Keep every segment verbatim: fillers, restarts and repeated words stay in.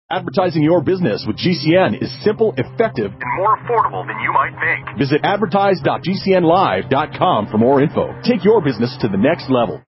Advertising your business with G C N is simple, effective, and more affordable than you might think. Visit advertise dot g c n live dot com for more info. Take your business to the next level.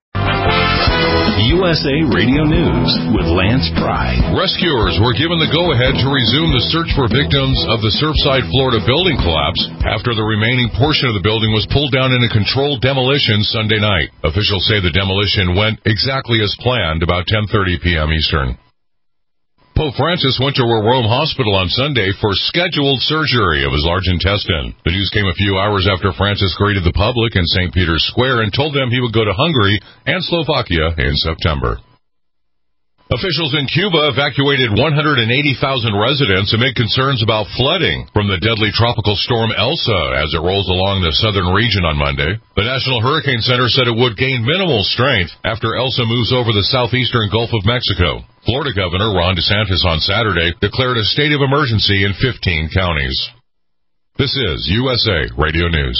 U S A Radio News with Lance Pry. Rescuers were given the go-ahead to resume the search for victims of the Surfside, Florida building collapse after the remaining portion of the building was pulled down in a controlled demolition Sunday night. Officials say the demolition went exactly as planned, about ten thirty p.m. Eastern. Pope Francis went to a Rome hospital on Sunday for scheduled surgery of his large intestine. The news came a few hours after Francis greeted the public in Saint Peter's Square and told them he would go to Hungary and Slovakia in September. Officials in Cuba evacuated one hundred eighty thousand residents amid concerns about flooding from the deadly tropical storm Elsa as it rolls along the southern region on Monday. The National Hurricane Center said it would gain minimal strength after Elsa moves over the southeastern Gulf of Mexico. Florida Governor Ron DeSantis on Saturday declared a state of emergency in fifteen counties. This is U S A Radio News.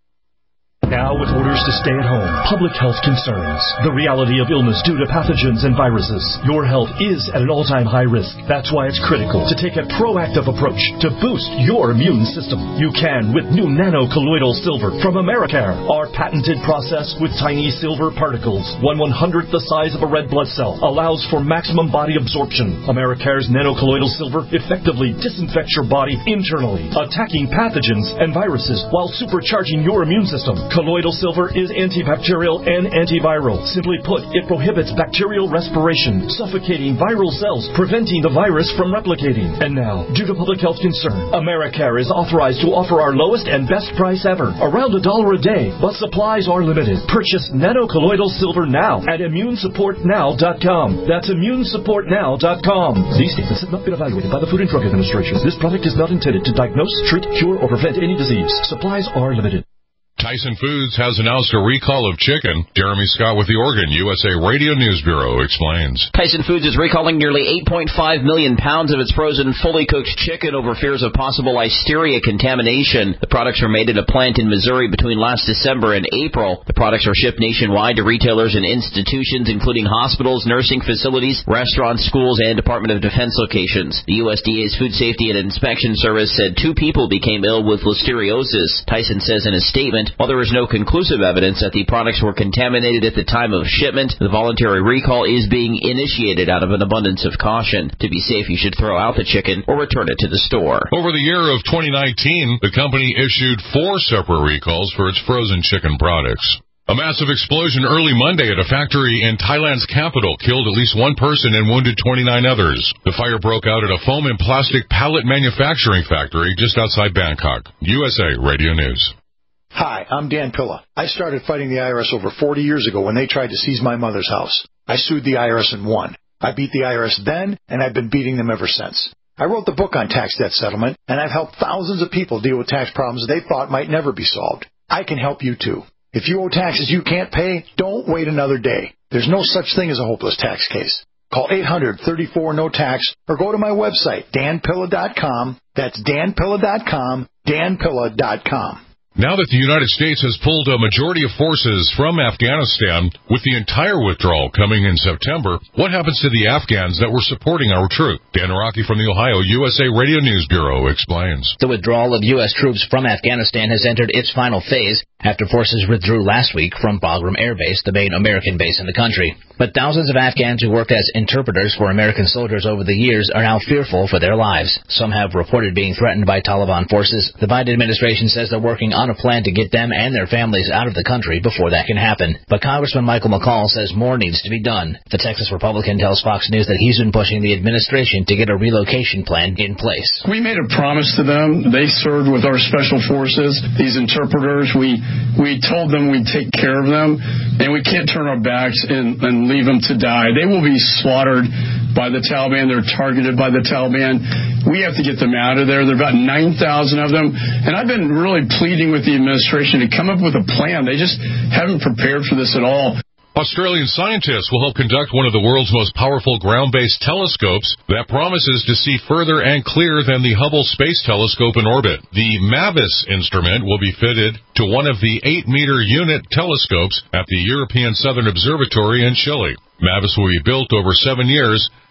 Now with orders to stay at home, public health concerns, the reality of illness due to pathogens and viruses, your health is at an all-time high risk. That's why it's critical to take a proactive approach to boost your immune system. You can with new nano-colloidal silver from Americare. Our patented process with tiny silver particles, one one-hundredth the size of a red blood cell, allows for maximum body absorption. Americare's nano-colloidal silver effectively disinfects your body internally, attacking pathogens and viruses while supercharging your immune system. Colloidal silver is antibacterial and antiviral. Simply put, it prohibits bacterial respiration, suffocating viral cells, preventing the virus from replicating. And now, due to public health concern, Americare is authorized to offer our lowest and best price ever, around a dollar a day, but supplies are limited. Purchase nano-colloidal silver now at immune support now dot com. That's immune support now dot com. These statements have not been evaluated by the Food and Drug Administration. This product is not intended to diagnose, treat, cure, or prevent any disease. Supplies are limited. Tyson Foods has announced a recall of chicken. Jeremy Scott with the Oregon U S A Radio News Bureau explains. Tyson Foods is recalling nearly eight point five million pounds of its frozen, fully cooked chicken over fears of possible listeria contamination. The products were made at a plant in Missouri between last December and April. The products are shipped nationwide to retailers and institutions, including hospitals, nursing facilities, restaurants, schools, and Department of Defense locations. The U S D A's Food Safety and Inspection Service said two people became ill with listeriosis. Tyson says in a statement, while there is no conclusive evidence that the products were contaminated at the time of shipment, the voluntary recall is being initiated out of an abundance of caution. To be safe, you should throw out the chicken or return it to the store. Over the year of twenty nineteen, the company issued four separate recalls for its frozen chicken products. A massive explosion early Monday at a factory in Thailand's capital killed at least one person and wounded twenty-nine others. The fire broke out at a foam and plastic pallet manufacturing factory just outside Bangkok. U S A Radio News. Hi, I'm Dan Pilla. I started fighting the I R S over forty years ago when they tried to seize my mother's house. I sued the I R S and won. I beat the I R S then, and I've been beating them ever since. I wrote the book on tax debt settlement, and I've helped thousands of people deal with tax problems they thought might never be solved. I can help you too. If you owe taxes you can't pay, don't wait another day. There's no such thing as a hopeless tax case. Call eight hundred, thirty-four, no tax or go to my website, dan pilla dot com. That's dan pilla dot com, dan pilla dot com. Now that the United States has pulled a majority of forces from Afghanistan, with the entire withdrawal coming in September, what happens to the Afghans that were supporting our troops? Dan Araki from the Ohio U S A Radio News Bureau explains. The withdrawal of U S troops from Afghanistan has entered its final phase after forces withdrew last week from Bagram Air Base, the main American base in the country. But thousands of Afghans who worked as interpreters for American soldiers over the years are now fearful for their lives. Some have reported being threatened by Taliban forces. The Biden administration says they're working on a plan to get them and their families out of the country before that can happen. But Congressman Michael McCall says more needs to be done. The Texas Republican tells Fox News that he's been pushing the administration to get a relocation plan in place. We made a promise to them. They served with our special forces, these interpreters. We we told them we'd take care of them, and we can't turn our backs and, and leave them to die. They will be slaughtered by the Taliban. They're targeted by the Taliban. We have to get them out of there. There are about nine thousand of them, and I've been really pleading with the administration to come up with a plan. They just haven't prepared for this at all. Australian scientists will help conduct one of the world's most powerful ground-based telescopes that promises to see further and clearer than the Hubble Space Telescope in orbit. The MAVIS instrument will be fitted to one of the eight-meter unit telescopes at the European Southern Observatory in Chile. MAVIS will be built over seven years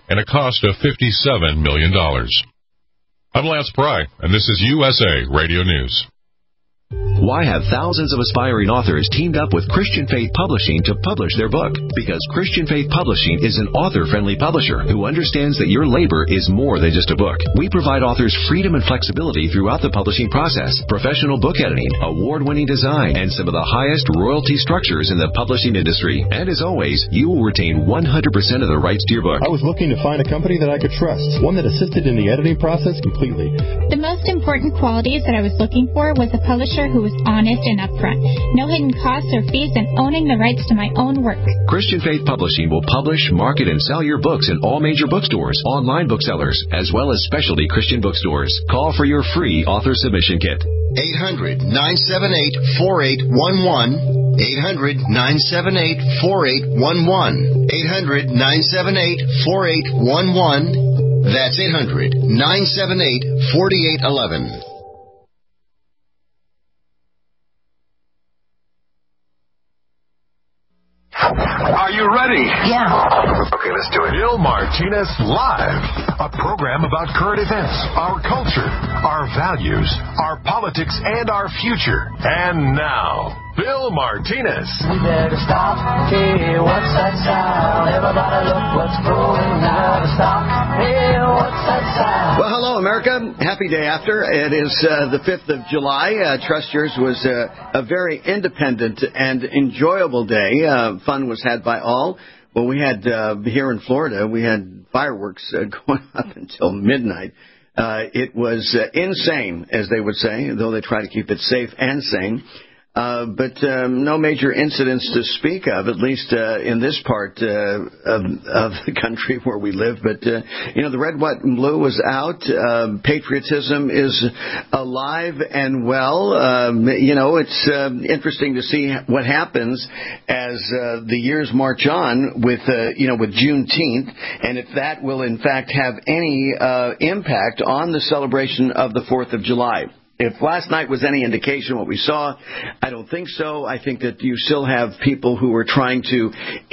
and a cost of fifty-seven million dollars. I'm Lance Pry, and this is U S A Radio News. Why have thousands of aspiring authors teamed up with Christian Faith Publishing to publish their book? Because Christian Faith Publishing is an author-friendly publisher who understands that your labor is more than just a book. We provide authors freedom and flexibility throughout the publishing process, professional book editing, award-winning design, and some of the highest royalty structures in the publishing industry. And as always, you will retain one hundred percent of the rights to your book. I was looking to find a company that I could trust, one that assisted in the editing process completely. The most important qualities that I was looking for was a publisher who was honest and upfront, no hidden costs or fees, and owning the rights to my own work. Christian Faith Publishing will publish, market, and sell your books in all major bookstores, online booksellers, as well as specialty Christian bookstores. Call for your free author submission kit. eight hundred, nine seven eight, four eight one one. eight hundred, nine seven eight, four eight one one. eight hundred, nine seven eight, four eight one one. That's eight hundred, nine seven eight, four eight one one. Are you ready? Yeah. Okay, let's do it. Bill Martinez Live, a program about current events, our culture, our values, our politics, and our future. And now, Bill Martinez. We better stop. Hey, what's that sound? Everybody look what's going on. Stop. Hey, what's that sound? Well, hello, America. Happy day after. It is uh, the fifth of July. Uh, Trust Yours was uh, a very independent and enjoyable day. Uh, fun was had by all. Well, we had uh, here in Florida, we had fireworks uh, going up until midnight. Uh, it was uh, insane, as they would say, though they try to keep it safe and sane. Uh, but um, no major incidents to speak of, at least uh, in this part uh, of, of the country where we live. But, uh, you know, the red, white, and blue was out. Uh, patriotism is alive and well. Um, you know, it's uh, interesting to see what happens as uh, the years march on with, uh, you know, with Juneteenth, and if that will, in fact, have any uh, impact on the celebration of the fourth of July. If last night was any indication what we saw, I don't think so. I think that you still have people who are trying to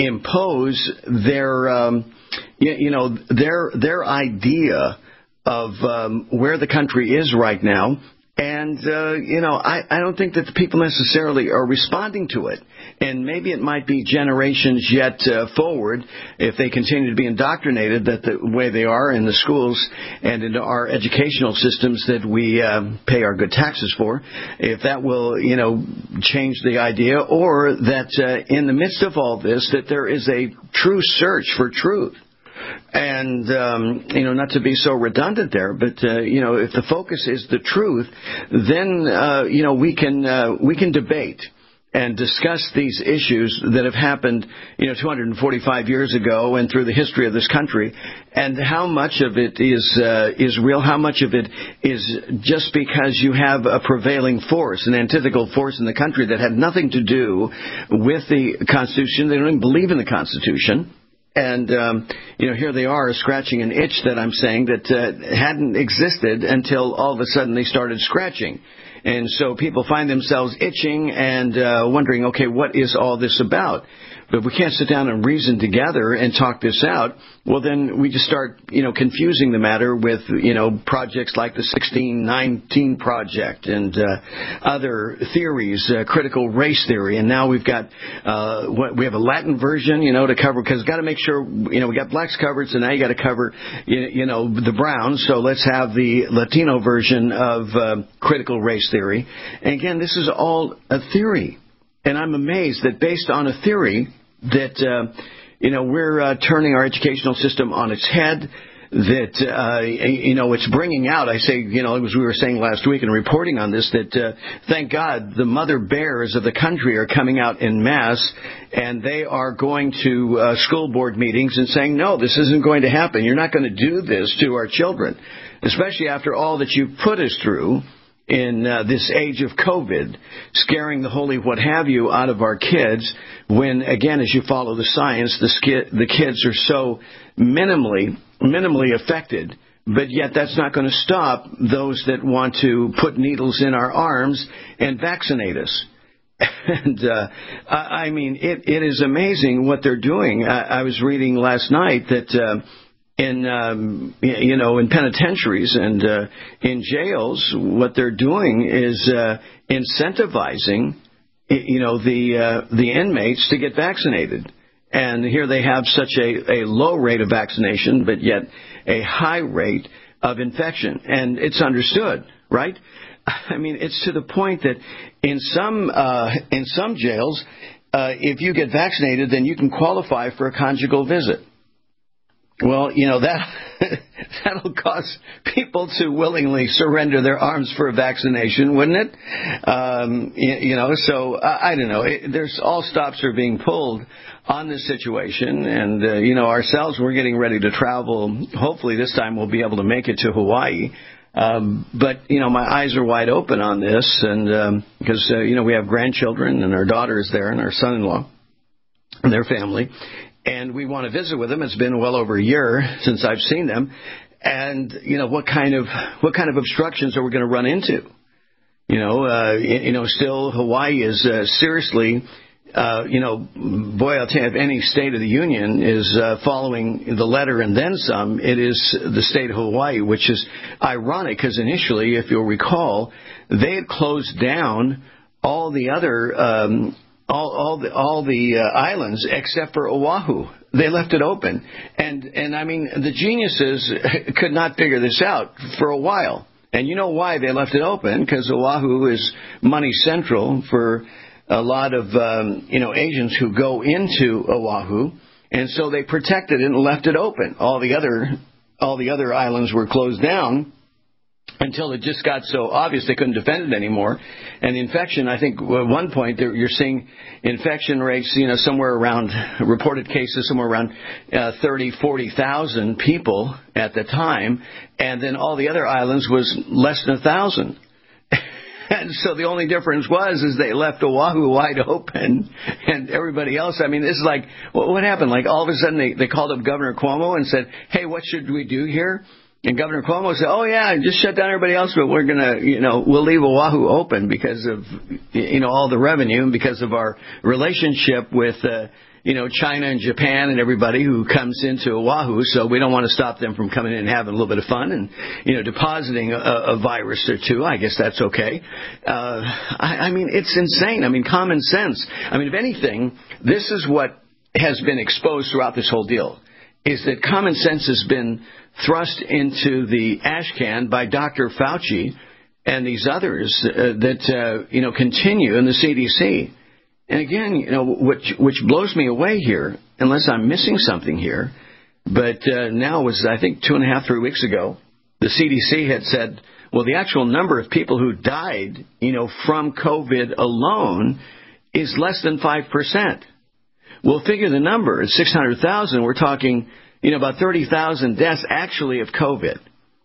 impose their, um, you, you know, their their idea of um, where the country is right now. And, uh, you know, I, I don't think that the people necessarily are responding to it. And maybe it might be generations yet uh, forward if they continue to be indoctrinated that the way they are in the schools and in our educational systems that we uh, pay our good taxes for, if that will, you know, change the idea, or that uh, in the midst of all this that there is a true search for truth. And, um, you know, not to be so redundant there, but, uh, you know, if the focus is the truth, then, uh, you know, we can uh, we can debate and discuss these issues that have happened, you know, two hundred forty-five years ago and through the history of this country, and how much of it is uh, is real, how much of it is just because you have a prevailing force, an antithetical force in the country that had nothing to do with the Constitution. They don't even believe in the Constitution. And, um, you know, here they are scratching an itch that I'm saying that uh, hadn't existed until all of a sudden they started scratching. And so people find themselves itching and uh, wondering, okay, what is all this about? But if we can't sit down and reason together and talk this out, well, then we just start, you know, confusing the matter with, you know, projects like the sixteen nineteen Project and uh, other theories, uh, critical race theory. And now we've got, uh, what, we have a Latin version, you know, to cover, because got to make sure, you know, we got blacks covered, so now you got to cover, you, you know, the browns. So let's have the Latino version of uh, critical race theory. And again, this is all a theory. And I'm amazed that based on a theory that, uh, you know, we're uh, turning our educational system on its head, that, uh, you know, it's bringing out, I say, you know, as we were saying last week and reporting on this, that uh, thank God the mother bears of the country are coming out en masse, and they are going to uh, school board meetings and saying, no, this isn't going to happen. You're not going to do this to our children, especially after all that you've put us through in uh, this age of COVID, scaring the holy what have you out of our kids, when, again, as you follow the science, the, ski- the kids are so minimally, minimally affected. But yet that's not going to stop those that want to put needles in our arms and vaccinate us. And, uh, I mean, it, it is amazing what they're doing. I, I was reading last night that, uh, in um, you know in penitentiaries and uh, in jails, what they're doing is uh, incentivizing you know the uh, the inmates to get vaccinated. And here they have such a, a low rate of vaccination, but yet a high rate of infection. And it's understood, right? I mean, it's to the point that in some uh, in some jails, uh, if you get vaccinated, then you can qualify for a conjugal visit. Well, you know, that that'll cause people to willingly surrender their arms for a vaccination, wouldn't it? Um, you, you know, so I, I don't know. It, there's all stops are being pulled on this situation. And, uh, you know, ourselves, we're getting ready to travel. Hopefully this time we'll be able to make it to Hawaii. Um, but, you know, my eyes are wide open on this. And um, because, uh, you know, we have grandchildren and our daughter is there and our son-in-law and their family. And we want to visit with them. It's been well over a year since I've seen them. And, you know, what kind of what kind of obstructions are we going to run into? You know, uh, you know, still Hawaii is uh, seriously, uh, you know, boy, I'll tell you, if any state of the union is uh, following the letter and then some, it is the state of Hawaii, which is ironic because initially, if you'll recall, they had closed down all the other um All, all the all the uh, islands except for Oahu. They left it open, and and I mean the geniuses could not figure this out for a while. And you know why they left it open? Because Oahu is money central for a lot of um, you know Asians who go into Oahu, and so they protected it and left it open. All the other all the other islands were closed down until it just got so obvious they couldn't defend it anymore. And the infection, I think at one point you're seeing infection rates, you know, somewhere around, reported cases somewhere around uh, thirty, forty thousand people at the time. And then all the other islands was less than one thousand. And so the only difference was is they left Oahu wide open and everybody else. I mean, this is like, what happened? Like all of a sudden they, they called up Governor Cuomo and said, hey, what should we do here? And Governor Cuomo said, oh, yeah, just shut down everybody else, but we're going to, you know, we'll leave Oahu open because of, you know, all the revenue and because of our relationship with, uh, you know, China and Japan and everybody who comes into Oahu. So we don't want to stop them from coming in and having a little bit of fun and, you know, depositing a, a virus or two. I guess that's okay. Uh, I, I mean, it's insane. I mean, common sense. I mean, if anything, this is what has been exposed throughout this whole deal, is that common sense has been thrust into the ash can by Doctor Fauci and these others uh, that, uh, you know, continue in the C D C. And again, you know, which, which blows me away here, unless I'm missing something here, but uh, now it was, I think, two and a half, three weeks ago, the C D C had said, well, the actual number of people who died, you know, from COVID alone is less than five percent. Well, figure the number. It's six hundred thousand. We're talking, you know, about thirty thousand deaths actually of COVID.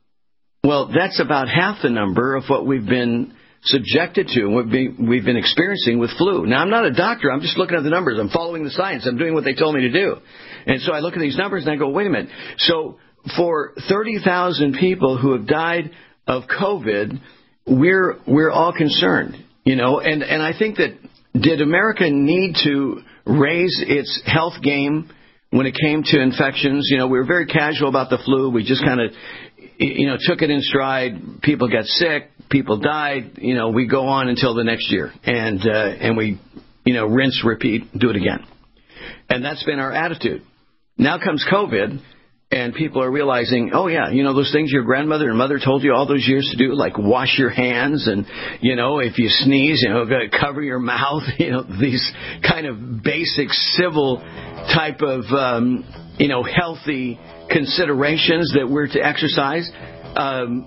Well, that's about half the number of what we've been subjected to and what we've been experiencing with flu. Now, I'm not a doctor. I'm just looking at the numbers. I'm following the science. I'm doing what they told me to do. And so I look at these numbers and I go, wait a minute. So for thirty thousand people who have died of COVID, we're we're all concerned, you know. And, and I think that did America need to raise its health game when it came to infections? You know, we were very casual about the flu. We just kind of, you know, took it in stride. People got sick. People died. You know, we go on until the next year. And, uh, and we, you know, rinse, repeat, do it again. And that's been our attitude. Now comes COVID, and people are realizing, oh, yeah, you know, those things your grandmother and mother told you all those years to do, like wash your hands and, you know, if you sneeze, you know, cover your mouth, you know, these kind of basic civil type of, um, you know, healthy considerations that we're to exercise. Um,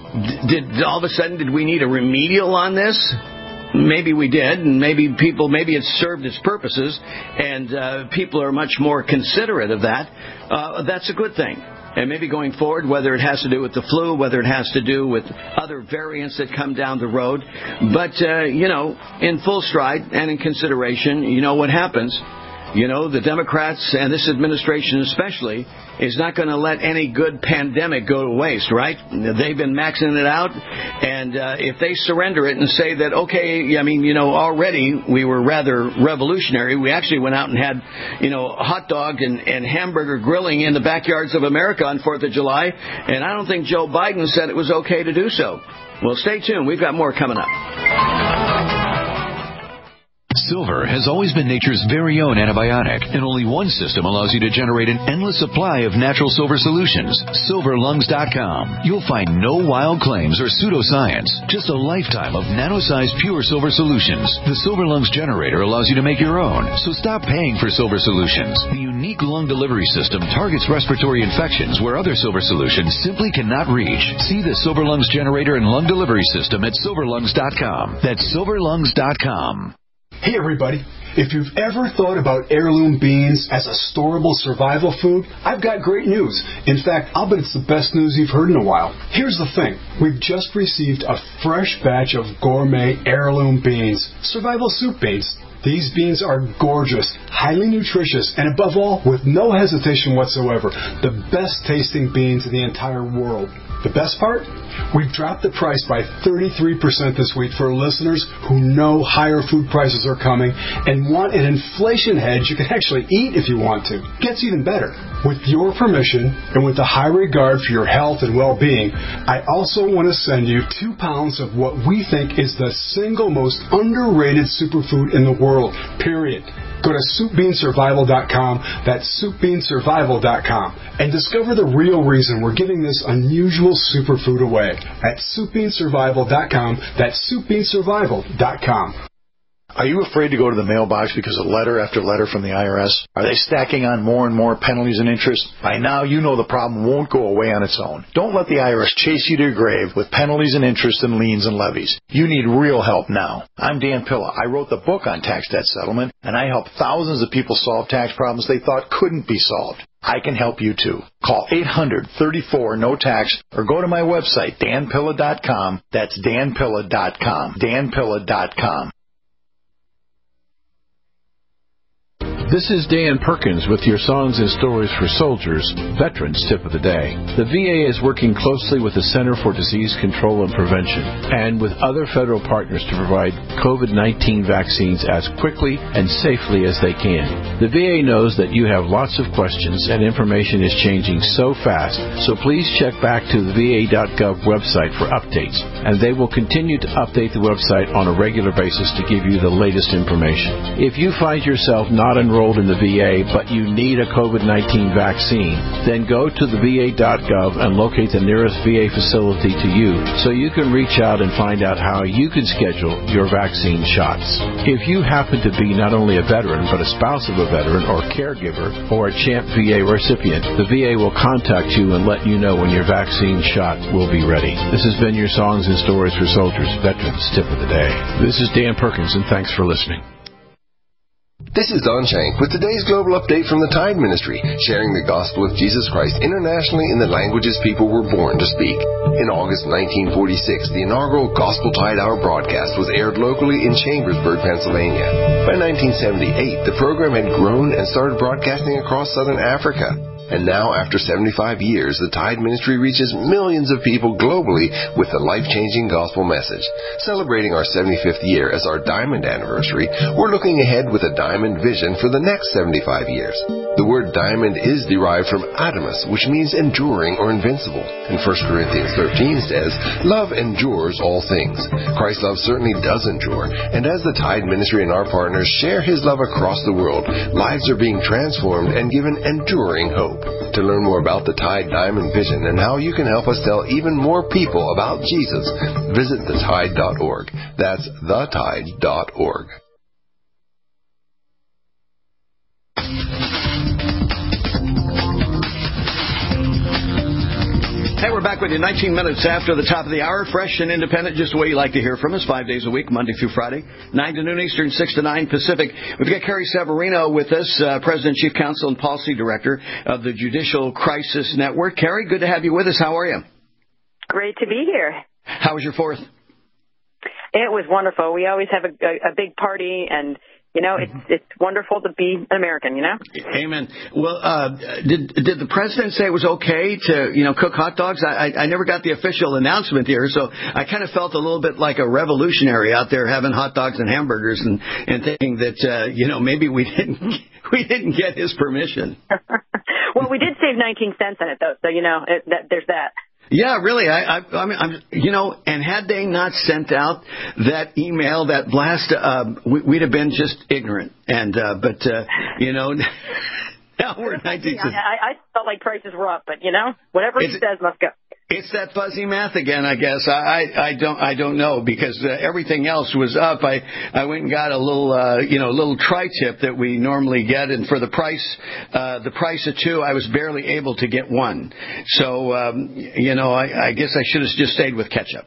did all of a sudden, did we need a remedial on this? Maybe we did, and maybe people, maybe it served its purposes, and uh, people are much more considerate of that. Uh, that's a good thing. And maybe going forward, whether it has to do with the flu, whether it has to do with other variants that come down the road. But, uh, you know, in full stride and in consideration, you know what happens. You know, the Democrats and this administration especially is not going to let any good pandemic go to waste, right? They've been maxing it out, and uh, if they surrender it and say that, okay, I mean, you know, already we were rather revolutionary. We actually went out and had, you know, hot dog and, and hamburger grilling in the backyards of America on fourth of July, and I don't think Joe Biden said it was okay to do so. Well, stay tuned. We've got more coming up. Silver has always been nature's very own antibiotic, and only one system allows you to generate an endless supply of natural silver solutions. silver lungs dot com. You'll find no wild claims or pseudoscience, just a lifetime of nano-sized pure silver solutions. The Silver Lungs generator allows you to make your own, so stop paying for silver solutions. The unique lung delivery system targets respiratory infections where other silver solutions simply cannot reach. See the Silver Lungs generator and lung delivery system at silver lungs dot com. That's silver lungs dot com. Hey everybody, if you've ever thought about heirloom beans as a storable survival food, I've got great news. In fact, I'll bet it's the best news you've heard in a while. Here's the thing. We've just received a fresh batch of gourmet heirloom beans, survival soup beans. These beans are gorgeous, highly nutritious, and above all, with no hesitation whatsoever, the best tasting beans in the entire world. The best part? We've dropped the price by thirty-three percent this week for listeners who know higher food prices are coming and want an inflation hedge you can actually eat if you want to. Gets even better. With your permission and with a high regard for your health and well-being, I also want to send you two pounds of what we think is the single most underrated superfood in the world, period. Go to soup bean survival dot com, that's soup bean survival dot com, and discover the real reason we're giving this unusual superfood away at soup bean survival dot com, that's soup bean survival dot com. Are you afraid to go to the mailbox because of letter after letter from the I R S? Are they stacking on more and more penalties and interest? By now, you know the problem won't go away on its own. Don't let the I R S chase you to your grave with penalties and interest and liens and levies. You need real help now. I'm Dan Pilla. I wrote the book on tax debt settlement, and I help thousands of people solve tax problems they thought couldn't be solved. I can help you too. Call eight hundred, thirty-four, no tax or go to my website, dan pilla dot com. That's dan pilla dot com. dan pilla dot com. This is Dan Perkins with your Songs and Stories for Soldiers, Veterans Tip of the Day. The V A is working closely with the Center for Disease Control and Prevention and with other federal partners to provide COVID nineteen vaccines as quickly and safely as they can. The V A knows that you have lots of questions and information is changing so fast, so please check back to the V A dot gov website for updates, and they will continue to update the website on a regular basis to give you the latest information. If you find yourself not enrolled in the V A, but you need a COVID nineteen vaccine, then go to the V A dot gov and locate the nearest V A facility to you so you can reach out and find out how you can schedule your vaccine shots. If you happen to be not only a veteran, but a spouse of a veteran or caregiver or a CHAMP V A recipient, the V A will contact you and let you know when your vaccine shot will be ready. This has been your Songs and Stories for Soldiers, Veterans Tip of the Day. This is Dan Perkins, and thanks for listening. This is Don Shank with today's global update from the Tide Ministry, sharing the gospel of Jesus Christ internationally in the languages people were born to speak. In August nineteen forty-six, the inaugural Gospel Tide Hour broadcast was aired locally in Chambersburg, Pennsylvania. By nineteen seventy-eight, the program had grown and started broadcasting across southern Africa. And now, after seventy-five years, the Tide Ministry reaches millions of people globally with the life-changing gospel message. Celebrating our seventy-fifth year as our Diamond Anniversary, we're looking ahead with a Diamond vision for the next seventy-five years. The word diamond is derived from adamus, which means enduring or invincible. And First Corinthians thirteen says, love endures all things. Christ's love certainly does endure. And as the Tide Ministry and our partners share His love across the world, lives are being transformed and given enduring hope. To learn more about the Tide Diamond Vision and how you can help us tell even more people about Jesus, visit the tide dot org. That's the tide dot org. Hey, we're back with you nineteen minutes after the top of the hour. Fresh and independent, just the way you like to hear from us. Five days a week, Monday through Friday, nine to noon Eastern, six to nine Pacific. We've got Carrie Severino with us, uh, President, Chief Counsel, and Policy Director of the Judicial Crisis Network. Carrie, good to have you with us. How are you? Great to be here. How was your fourth? It was wonderful. We always have a, a, a big party, and You know, it's it's wonderful to be an American, you know? Amen. Well, uh, did did the president say it was okay to, you know, cook hot dogs? I, I, I never got the official announcement here, so I kind of felt a little bit like a revolutionary out there having hot dogs and hamburgers and, and thinking that, uh, you know, maybe we didn't we didn't get his permission. Well, we did save nineteen cents on it, though, so, you know, it, that, there's that. Yeah, really. I, I, I mean, I'm, you know, and had they not sent out that email, that blast, uh, we, we'd have been just ignorant. And, uh, but, uh, you know, now we're nineteen. I, I felt like prices were up, but, you know, whatever he says must go. It's that fuzzy math again, I guess. I, I don't I don't know because uh, everything else was up. I, I went and got a little uh, you know little tri-tip that we normally get, and for the price uh, the price of two, I was barely able to get one. So um, you know I, I guess I should have just stayed with ketchup.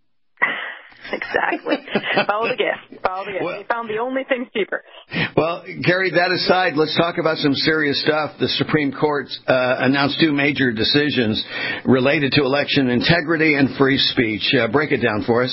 Exactly. Follow the gift. Follow the gift. Well, they found the only things cheaper. Well, Gary, that aside, let's talk about some serious stuff. The Supreme Court uh, announced two major decisions related to election integrity and free speech. Uh, break it down for us.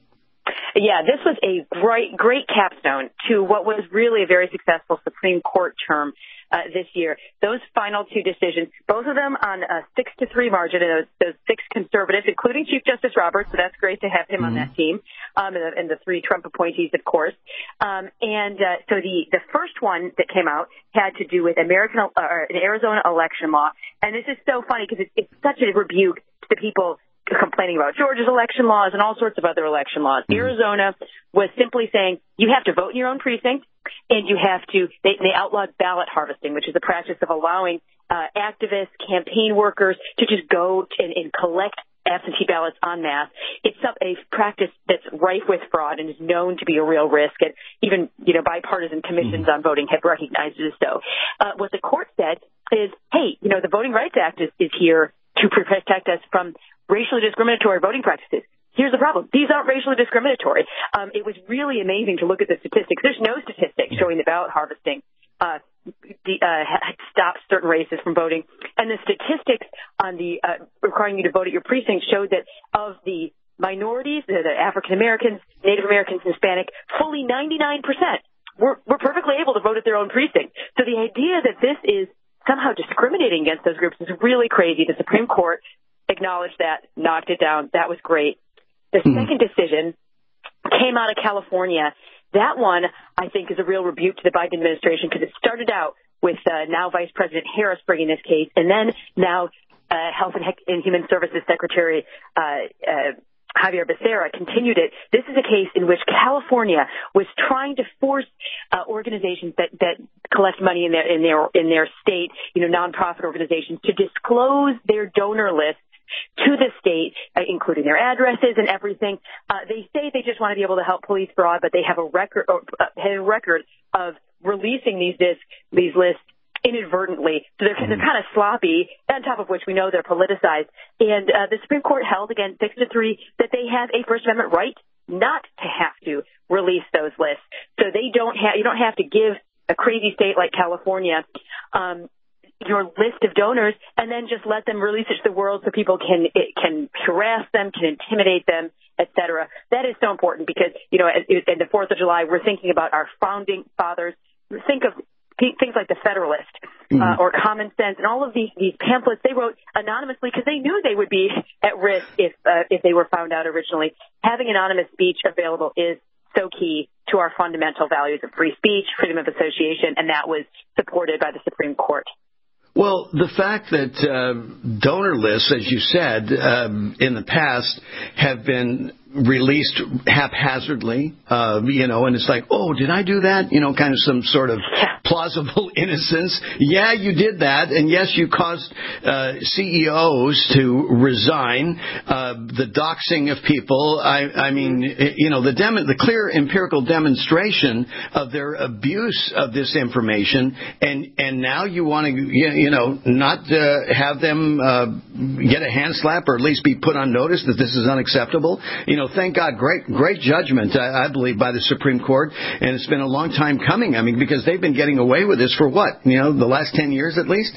Yeah, this was a great, great capstone to what was really a very successful Supreme Court term uh, this year. Those final two decisions, both of them on a six to three margin, and those, those six conservatives, including Chief Justice Roberts, so that's great to have him mm-hmm. on that team, um, and, the, and the three Trump appointees, of course. Um, and uh, so the, the first one that came out had to do with American uh, an Arizona election law, and this is so funny because it's, it's such a rebuke to the people complaining about Georgia's election laws and all sorts of other election laws. Mm-hmm. Arizona was simply saying you have to vote in your own precinct, and you have to, they, they outlawed ballot harvesting, which is the practice of allowing uh, activists, campaign workers to just go and, and collect absentee ballots en masse. It's a practice that's rife with fraud and is known to be a real risk, and even, you know, bipartisan commissions mm-hmm. on voting have recognized it as so. Uh, what the court said is, hey, you know, the Voting Rights Act is, is here to protect us from racially discriminatory voting practices. Here's the problem. These aren't racially discriminatory. Um, it was really amazing to look at the statistics. There's no statistics showing the ballot harvesting uh, the, uh, stops certain races from voting. And the statistics on the uh, requiring you to vote at your precinct showed that of the minorities, the, the African Americans, Native Americans, Hispanic, fully ninety-nine percent were, were perfectly able to vote at their own precinct. So the idea that this is somehow discriminating against those groups is really crazy. The Supreme Court acknowledged that, knocked it down. That was great. The mm. second decision came out of California. That one, I think, is a real rebuke to the Biden administration because it started out with uh, now Vice President Harris bringing this case, and then now uh, Health and, and Human Services Secretary uh, uh, Javier Becerra continued it. This is a case in which California was trying to force uh, organizations that, that collect money in their in their in their state, you know, nonprofit organizations, to disclose their donor list to the state, uh, including their addresses and everything. Uh, they say they just want to be able to help police fraud, but they have a record or, uh, have a record of releasing these disc, these lists inadvertently. So they're, they're kind of sloppy, on top of which we know they're politicized. And uh, the Supreme Court held, again, six to three, that they have a First Amendment right not to have to release those lists. So they don't have, you don't have to give a crazy state like California um, your list of donors and then just let them release it to the world so people can it can harass them, can intimidate them, et cetera. That is so important because, you know, at, at the fourth of July, we're thinking about our founding fathers. Think of things like the Federalist uh, mm-hmm. or Common Sense and all of these, these pamphlets they wrote anonymously because they knew they would be at risk if uh, if they were found out originally. Having anonymous speech available is so key to our fundamental values of free speech, freedom of association, and that was supported by the Supreme Court. Well, the fact that uh, donor lists, as you said, um, in the past have been released haphazardly, uh, you know, and it's like, oh, did I do that? You know, kind of some sort of plausible innocence. Yeah, you did that. And yes, you caused uh, C E Os to resign, uh, the doxing of people. I, I mean, you know, the dem- the clear empirical demonstration of their abuse of this information. And, and now you want to, you know, not uh, have them uh, get a hand slap or at least be put on notice that this is unacceptable. You know, thank God, great, great judgment, I, I believe, by the Supreme Court. And it's been a long time coming. I mean, because they've been getting away with this for what? You know, the last ten years at least?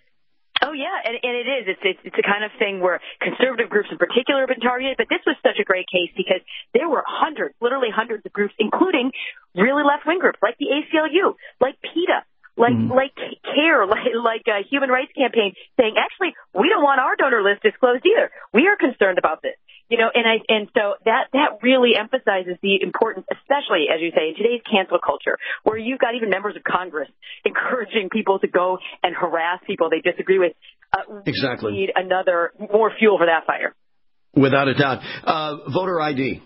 Oh, yeah, and, and it is. It's, it's it's a kind of thing where conservative groups in particular have been targeted, but this was such a great case because there were hundreds, literally hundreds of groups, including really left-wing groups like the A C L U, like PETA, like mm. like CARE, like like uh, Human Rights Campaign, saying actually we don't want our donor list disclosed either. We are concerned about this, you know. And I and so that that really emphasizes the importance, especially as you say, in today's cancel culture, where you've got even members of Congress encouraging people to go and harass people they disagree with. Uh, exactly. We need another more fuel for that fire. Without a doubt. Uh, voter I D.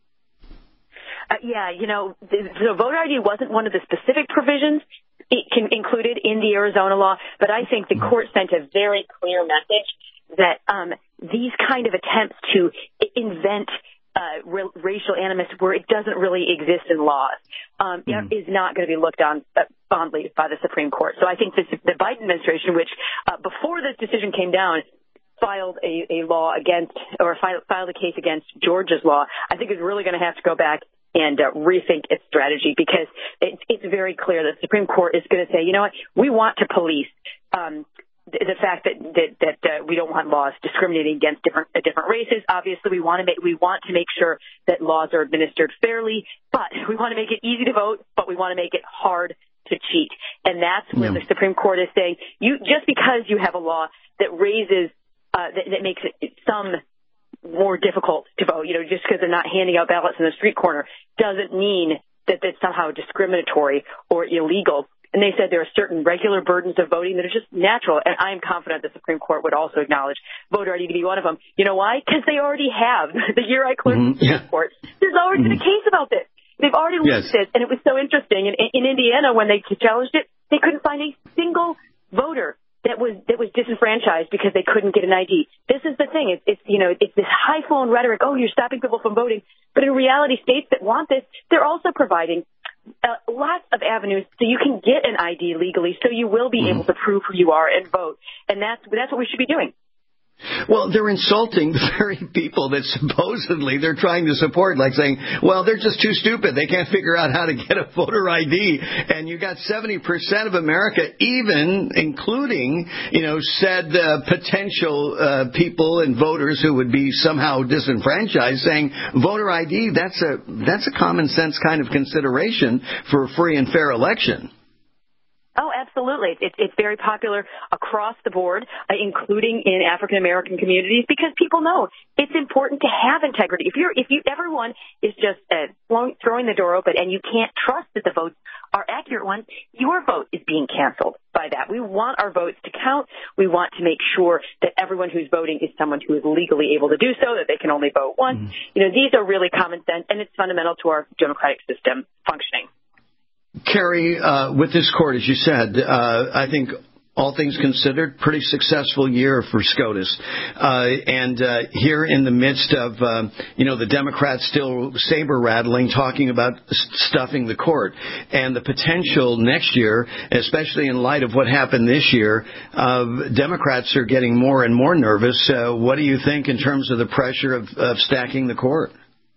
Uh, yeah, you know, the, the voter I D wasn't one of the specific provisions it can, included in the Arizona law, but I think the court sent a very clear message that um, these kind of attempts to invent uh, r- racial animus where it doesn't really exist in laws um, mm. is not going to be looked on uh, fondly by the Supreme Court. So I think this, the Biden administration, which uh, before this decision came down, filed a, a law against or filed, filed a case against Georgia's law, I think is really going to have to go back and uh, rethink its strategy, because it's, it's very clear that the Supreme Court is going to say, you know what, we want to police um, the, the fact that that, that uh, we don't want laws discriminating against different uh, different races. Obviously, we want to make we want to make sure that laws are administered fairly, but we want to make it easy to vote, but we want to make it hard to cheat. And that's where yeah. the Supreme Court is saying, you just because you have a law that raises uh, that, that makes it some more difficult to vote, you know, just because they're not handing out ballots in the street corner doesn't mean that that's somehow discriminatory or illegal. And they said there are certain regular burdens of voting that are just natural. And I am confident the Supreme Court would also acknowledge voter I D to be one of them. You know why? Because they already have. The year I clerked mm-hmm. the Supreme yeah. Court, there's already mm-hmm. been a case about this. They've already looked yes. at this. And it was so interesting. In, in Indiana, when they challenged it, they couldn't find a single voter that was that was disenfranchised because they couldn't get an I D. This is the thing. It's, it's you know, it's this high-flown rhetoric, oh, you're stopping people from voting. But in reality, states that want this, they're also providing uh, lots of avenues so you can get an I D legally, so you will be mm-hmm. able to prove who you are and vote. And that's that's what we should be doing. Well, they're insulting the very people that supposedly they're trying to support, like saying, well, they're just too stupid. They can't figure out how to get a voter I D. And you got seventy percent of America, even including, you know, said uh, potential uh, people and voters who would be somehow disenfranchised, saying voter I D, that's a that's a common sense kind of consideration for a free and fair election. Oh, absolutely. It's, it's very popular across the board, uh, including in African-American communities, because people know it's important to have integrity. If you're, if you, everyone is just uh, throwing the door open and you can't trust that the votes are accurate ones, your vote is being canceled by that. We want our votes to count. We want to make sure that everyone who's voting is someone who is legally able to do so, that they can only vote once. Mm. You know, these are really common sense, and it's fundamental to our democratic system functioning. Carrie, uh, with this court, as you said, uh, I think all things considered, pretty successful year for SCOTUS. Uh, and uh, here in the midst of, uh, you know, the Democrats still saber-rattling, talking about stuffing the court. And the potential next year, especially in light of what happened this year, uh, Democrats are getting more and more nervous. Uh, what do you think in terms of the pressure of, of stacking the court?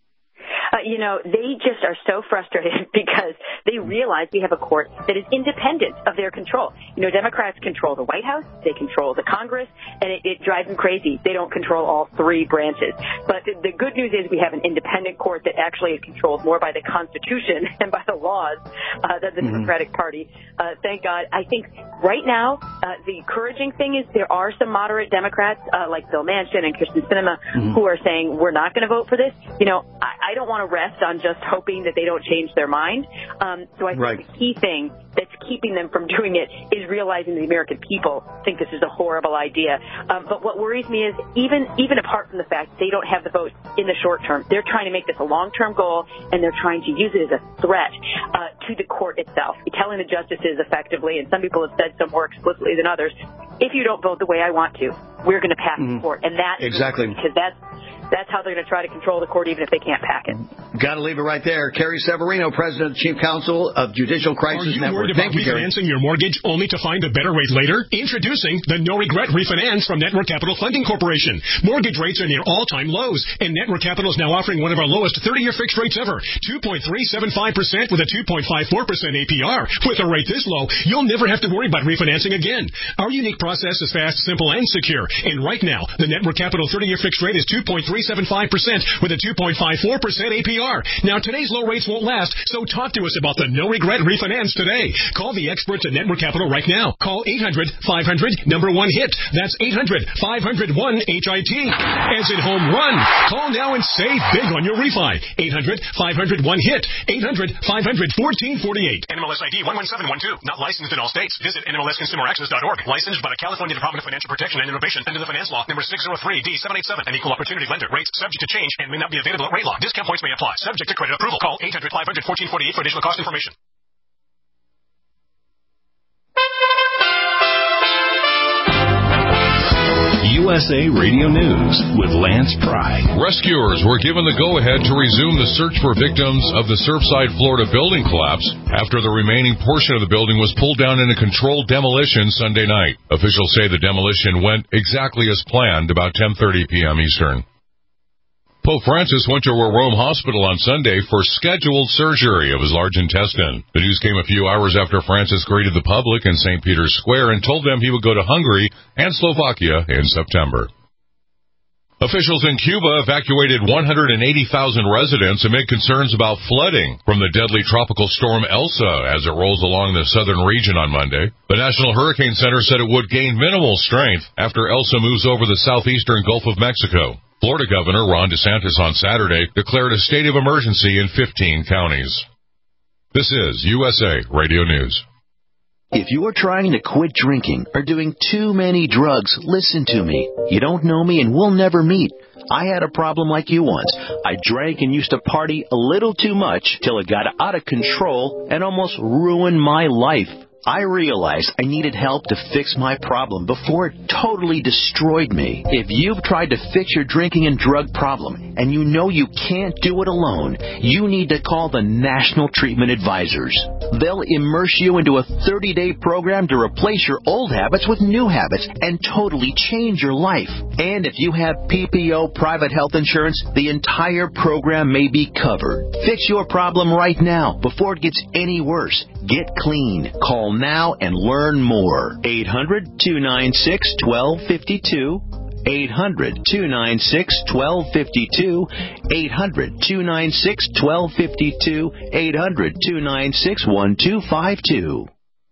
Uh, you know, they just are so frustrated because they realize we have a court that is independent of their control. You know, Democrats control the White House, they control the Congress, and it, it drives them crazy. They don't control all three branches. But the, the good news is we have an independent court that actually is controlled more by the Constitution and by the laws uh, than the mm-hmm. Democratic Party. Uh, thank God. I think right now uh, the encouraging thing is there are some moderate Democrats uh, like Bill Manchin and Kirsten Sinema mm-hmm. who are saying we're not going to vote for this. You know, I, I don't want to rest on just hoping that they don't change their mind. Um, so I think right. the key thing that's keeping them from doing it is realizing the American people think this is a horrible idea. Um, but what worries me is even even apart from the fact they don't have the votes in the short term, they're trying to make this a long-term goal, and they're trying to use it as a threat uh, to the court itself, telling the justices effectively, and some people have said so more explicitly than others, if you don't vote the way I want to, we're going to pass mm-hmm. the court. And that's exactly because that's That's how they're going to try to control the court, even if they can't pack it. Got to leave it right there. Carrie Severino, President and Chief Counsel of Judicial Crisis Network. Are you Network. worried about Thank you, refinancing your mortgage only to find a better rate later? Introducing the No Regret Refinance from Network Capital Funding Corporation. Mortgage rates are near all-time lows, and Network Capital is now offering one of our lowest thirty-year fixed rates ever, two point three seven five percent with a two point five four percent A P R. With a rate this low, you'll never have to worry about refinancing again. Our unique process is fast, simple, and secure. And right now, the Network Capital thirty-year fixed rate is two point three seven five percent with a two point five four percent A P R. car. Now, today's low rates won't last, so talk to us about the no-regret refinance today. Call the experts at Network Capital right now. Call eight hundred, five hundred, number one hit. That's eight hundred, five hundred, one H I T. As in home run. Call now and save big on your refi. eight hundred, five hundred, one hit. eight hundred, five hundred, fourteen forty-eight. N M L S I D one one seven one two. Not licensed in all states. Visit N M L S consumer access dot org. Licensed by the California Department of Financial Protection and Innovation under the Finance Law number six oh three D seven eight seven. An equal opportunity lender. Rates subject to change and may not be available at rate lock. Discount points may apply. Subject to credit approval. Call eight hundred, five hundred, fourteen forty-eight for additional cost information. U S A Radio News with Lance Pry. Rescuers were given the go-ahead to resume the search for victims of the Surfside, Florida building collapse after the remaining portion of the building was pulled down in a controlled demolition Sunday night. Officials say the demolition went exactly as planned, about ten thirty p.m. Eastern. Pope Francis went to a Rome hospital on Sunday for scheduled surgery of his large intestine. The news came a few hours after Francis greeted the public in Saint Peter's Square and told them he would go to Hungary and Slovakia in September. Officials in Cuba evacuated one hundred eighty thousand residents amid concerns about flooding from the deadly tropical storm Elsa as it rolls along the southern region on Monday. The National Hurricane Center said it would gain minimal strength after Elsa moves over the southeastern Gulf of Mexico. Florida Governor Ron DeSantis on Saturday declared a state of emergency in fifteen counties. This is U S A Radio News. If you are trying to quit drinking or doing too many drugs, listen to me. You don't know me and we'll never meet. I had a problem like you once. I drank and used to party a little too much till it got out of control and almost ruined my life. I realized I needed help to fix my problem before it totally destroyed me. If you've tried to fix your drinking and drug problem and you know you can't do it alone, you need to call the National Treatment Advisors. They'll immerse you into a thirty-day program to replace your old habits with new habits and totally change your life. And if you have P P O private health insurance, the entire program may be covered. Fix your problem right now before it gets any worse. Get clean. Call now and learn more. eight hundred, two nine six, one two five two. eight hundred, two nine six, one two five two. eight hundred, two nine six, one two five two. eight hundred, two nine six, one two five two.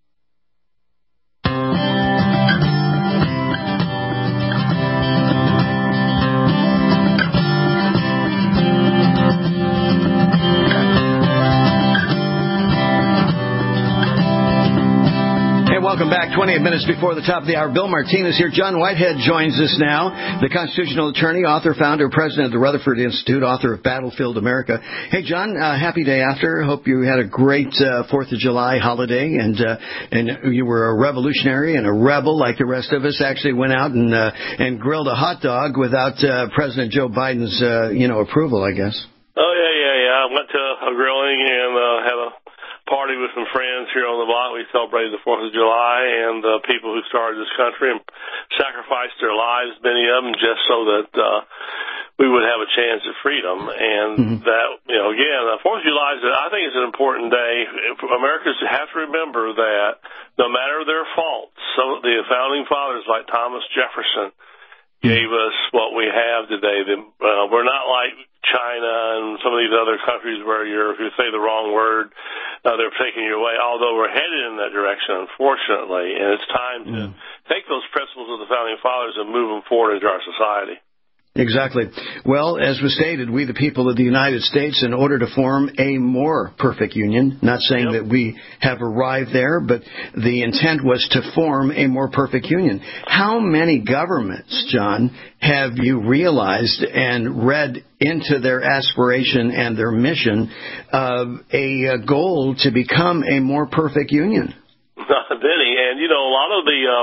Welcome back. twenty-eight minutes before the top of the hour. Bill Martinez here. John Whitehead joins us now, the constitutional attorney, author, founder, president of the Rutherford Institute, author of Battlefield America. Hey, John, uh, happy day after. Hope you had a great uh, fourth of July holiday, and uh, and you were a revolutionary and a rebel like the rest of us. Actually went out and uh, and grilled a hot dog without uh, President Joe Biden's uh, you know approval, I guess. Oh, yeah, yeah, yeah. I went to a grilling and uh, had a party with some friends here on the block. We celebrated the fourth of July and the people who started this country and sacrificed their lives, many of them, just so that uh, we would have a chance at freedom. And mm-hmm. that, you know, again, the fourth of July, is, I think, is an important day. Americans have to remember that no matter their faults, some of the founding fathers like Thomas Jefferson gave us what we have today. The, uh, we're not like China and some of these other countries where you're, if you say the wrong word, uh, they're taking you away, although we're headed in that direction, unfortunately. And it's time to yeah. take those principles of the founding fathers and move them forward into our society. Exactly. Well, as was stated, we the people of the United States, in order to form a more perfect union, not saying yep. that we have arrived there, but the intent was to form a more perfect union. How many governments, John, have you realized and read into their aspiration and their mission of a goal to become a more perfect union? Not many. And, you know, a lot of the uh,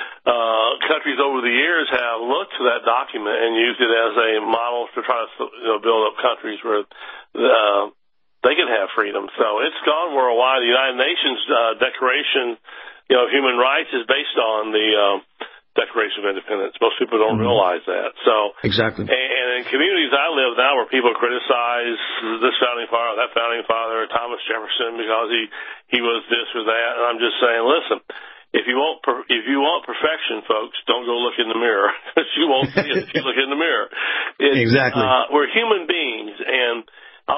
uh, countries over the years have looked to that document and used it as a model to try to you know, build up countries where uh, they can have freedom. So it's gone worldwide. The United Nations uh, Declaration you know, of Human Rights is based on the uh, Declaration of Independence. Most people don't mm-hmm. realize that. So exactly. And, and in communities I live now where people criticize this founding father, that founding father, Thomas Jefferson, because he he was this or that, and I'm just saying, listen, if you want per, if you want perfection, folks, don't go look in the mirror. You won't see it if you look in the mirror. It's, exactly. Uh, we're human beings, and I'll say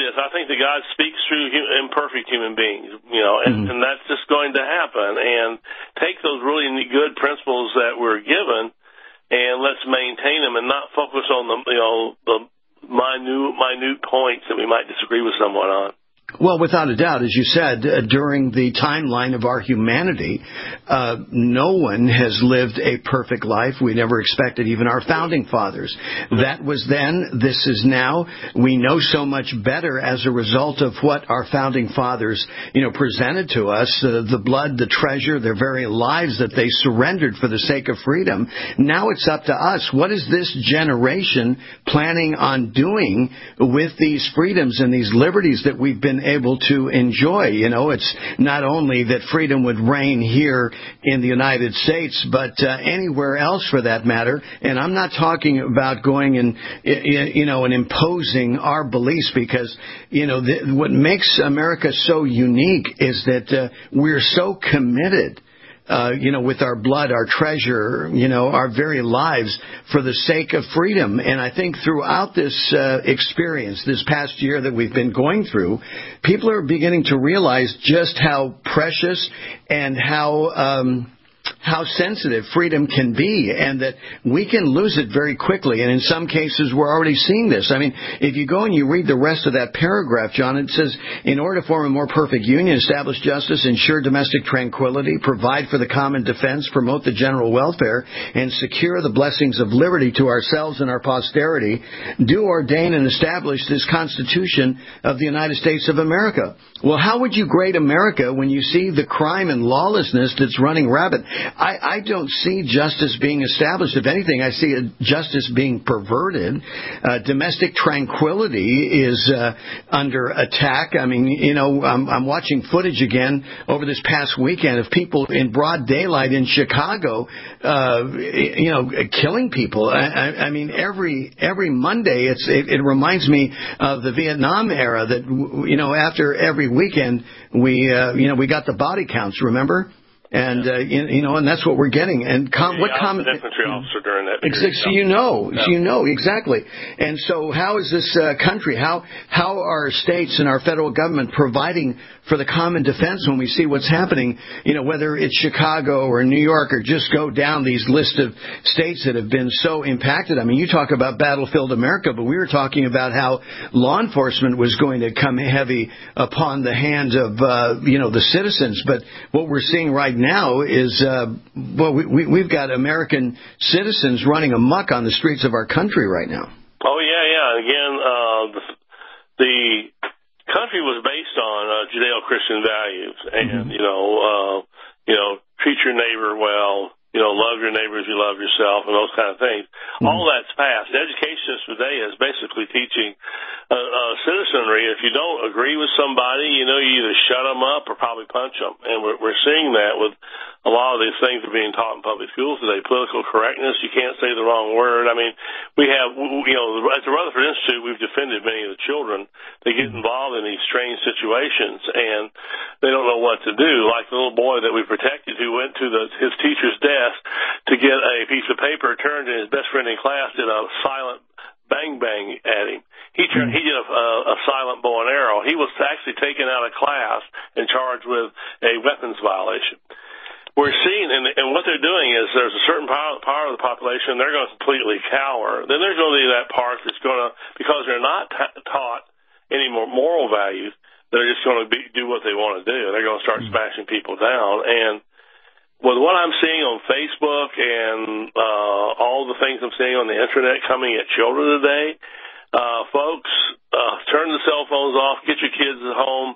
this. I think that God speaks through imperfect human beings, you know, and, mm-hmm. and that's just going to happen. And take those really good principles that we're given, and let's maintain them, and not focus on the, you know, the minute, minute points that we might disagree with someone on. Well, without a doubt, as you said, uh, during the timeline of our humanity, uh, no one has lived a perfect life. We never expected, even our founding fathers. That was then. This is now. We know so much better as a result of what our founding fathers, you know, presented to us, uh, the blood, the treasure, their very lives that they surrendered for the sake of freedom. Now it's up to us. What is this generation planning on doing with these freedoms and these liberties that we've been able to enjoy? You know, it's not only that freedom would reign here in the United States, but uh, anywhere else for that matter. And I'm not talking about going and, you know, and imposing our beliefs, because, you know, the, what makes America so unique is that uh, we're so committed, Uh, you know, with our blood, our treasure, you know, our very lives for the sake of freedom. And I think throughout this uh, experience, this past year that we've been going through, people are beginning to realize just how precious and how um, how sensitive freedom can be, and that we can lose it very quickly. And in some cases, we're already seeing this. I mean, if you go and you read the rest of that paragraph, John, it says, in order to form a more perfect union, establish justice, ensure domestic tranquility, provide for the common defense, promote the general welfare, and secure the blessings of liberty to ourselves and our posterity, do ordain and establish this Constitution of the United States of America. Well, how would you grade America when you see the crime and lawlessness that's running rampant? I, I don't see justice being established. If anything, I see a justice being perverted. Uh, domestic tranquility is uh, under attack. I mean, you know, I'm, I'm watching footage again over this past weekend of people in broad daylight in Chicago, uh, you know, killing people. I, I, I mean, every every Monday, it's it, it reminds me of the Vietnam era. That, you know, after every weekend, we uh, you know we got the body counts. Remember? And, uh, you, you know, and that's what we're getting. And com- yeah, what I was common... an infantry officer during that period. Exactly. So you know, yeah. so you know, exactly. And so how is this uh, country, how, how are states and our federal government providing for the common defense when we see what's happening, you know, whether it's Chicago or New York, or just go down these list of states that have been so impacted? I mean, you talk about battlefield America, but we were talking about how law enforcement was going to come heavy upon the hands of, uh, you know, the citizens. But what we're seeing right now is, uh, well, we, we, we've got American citizens running amok on the streets of our country right now. Oh, yeah, yeah. Again, uh, the, the country was based on uh, Judeo-Christian values, and, mm-hmm. you know, uh, you know, treat your neighbor well, you know, love your neighbor as you love yourself, and those kind of things. Mm-hmm. All that's passed. Education today is basically teaching uh, uh, citizenry. If you don't agree with somebody, you know, you either shut them up or probably punch them. And we're, we're seeing that with a lot of these things that are being taught in public schools today. Political correctness, you can't say the wrong word. I mean, we have, you know, at the Rutherford Institute, we've defended many of the children that get involved in these strange situations, and they don't know what to do. Like the little boy that we protected who went to the, his teacher's desk to get a piece of paper, turned to his best friend in class, did a silent bang bang at him. He turned, he did a, a silent bow and arrow. He was actually taken out of class and charged with a weapons violation. We're seeing, and, and what they're doing is there's a certain part, part of the population, they're going to completely cower. Then there's going to be that part that's going to, because they're not t- taught any more moral values, they're just going to be, do what they want to do. They're going to start mm-hmm. smashing people down. And with what I'm seeing on Facebook and uh, all the things I'm seeing on the internet coming at children today, uh, folks, uh, turn the cell phones off, get your kids at home.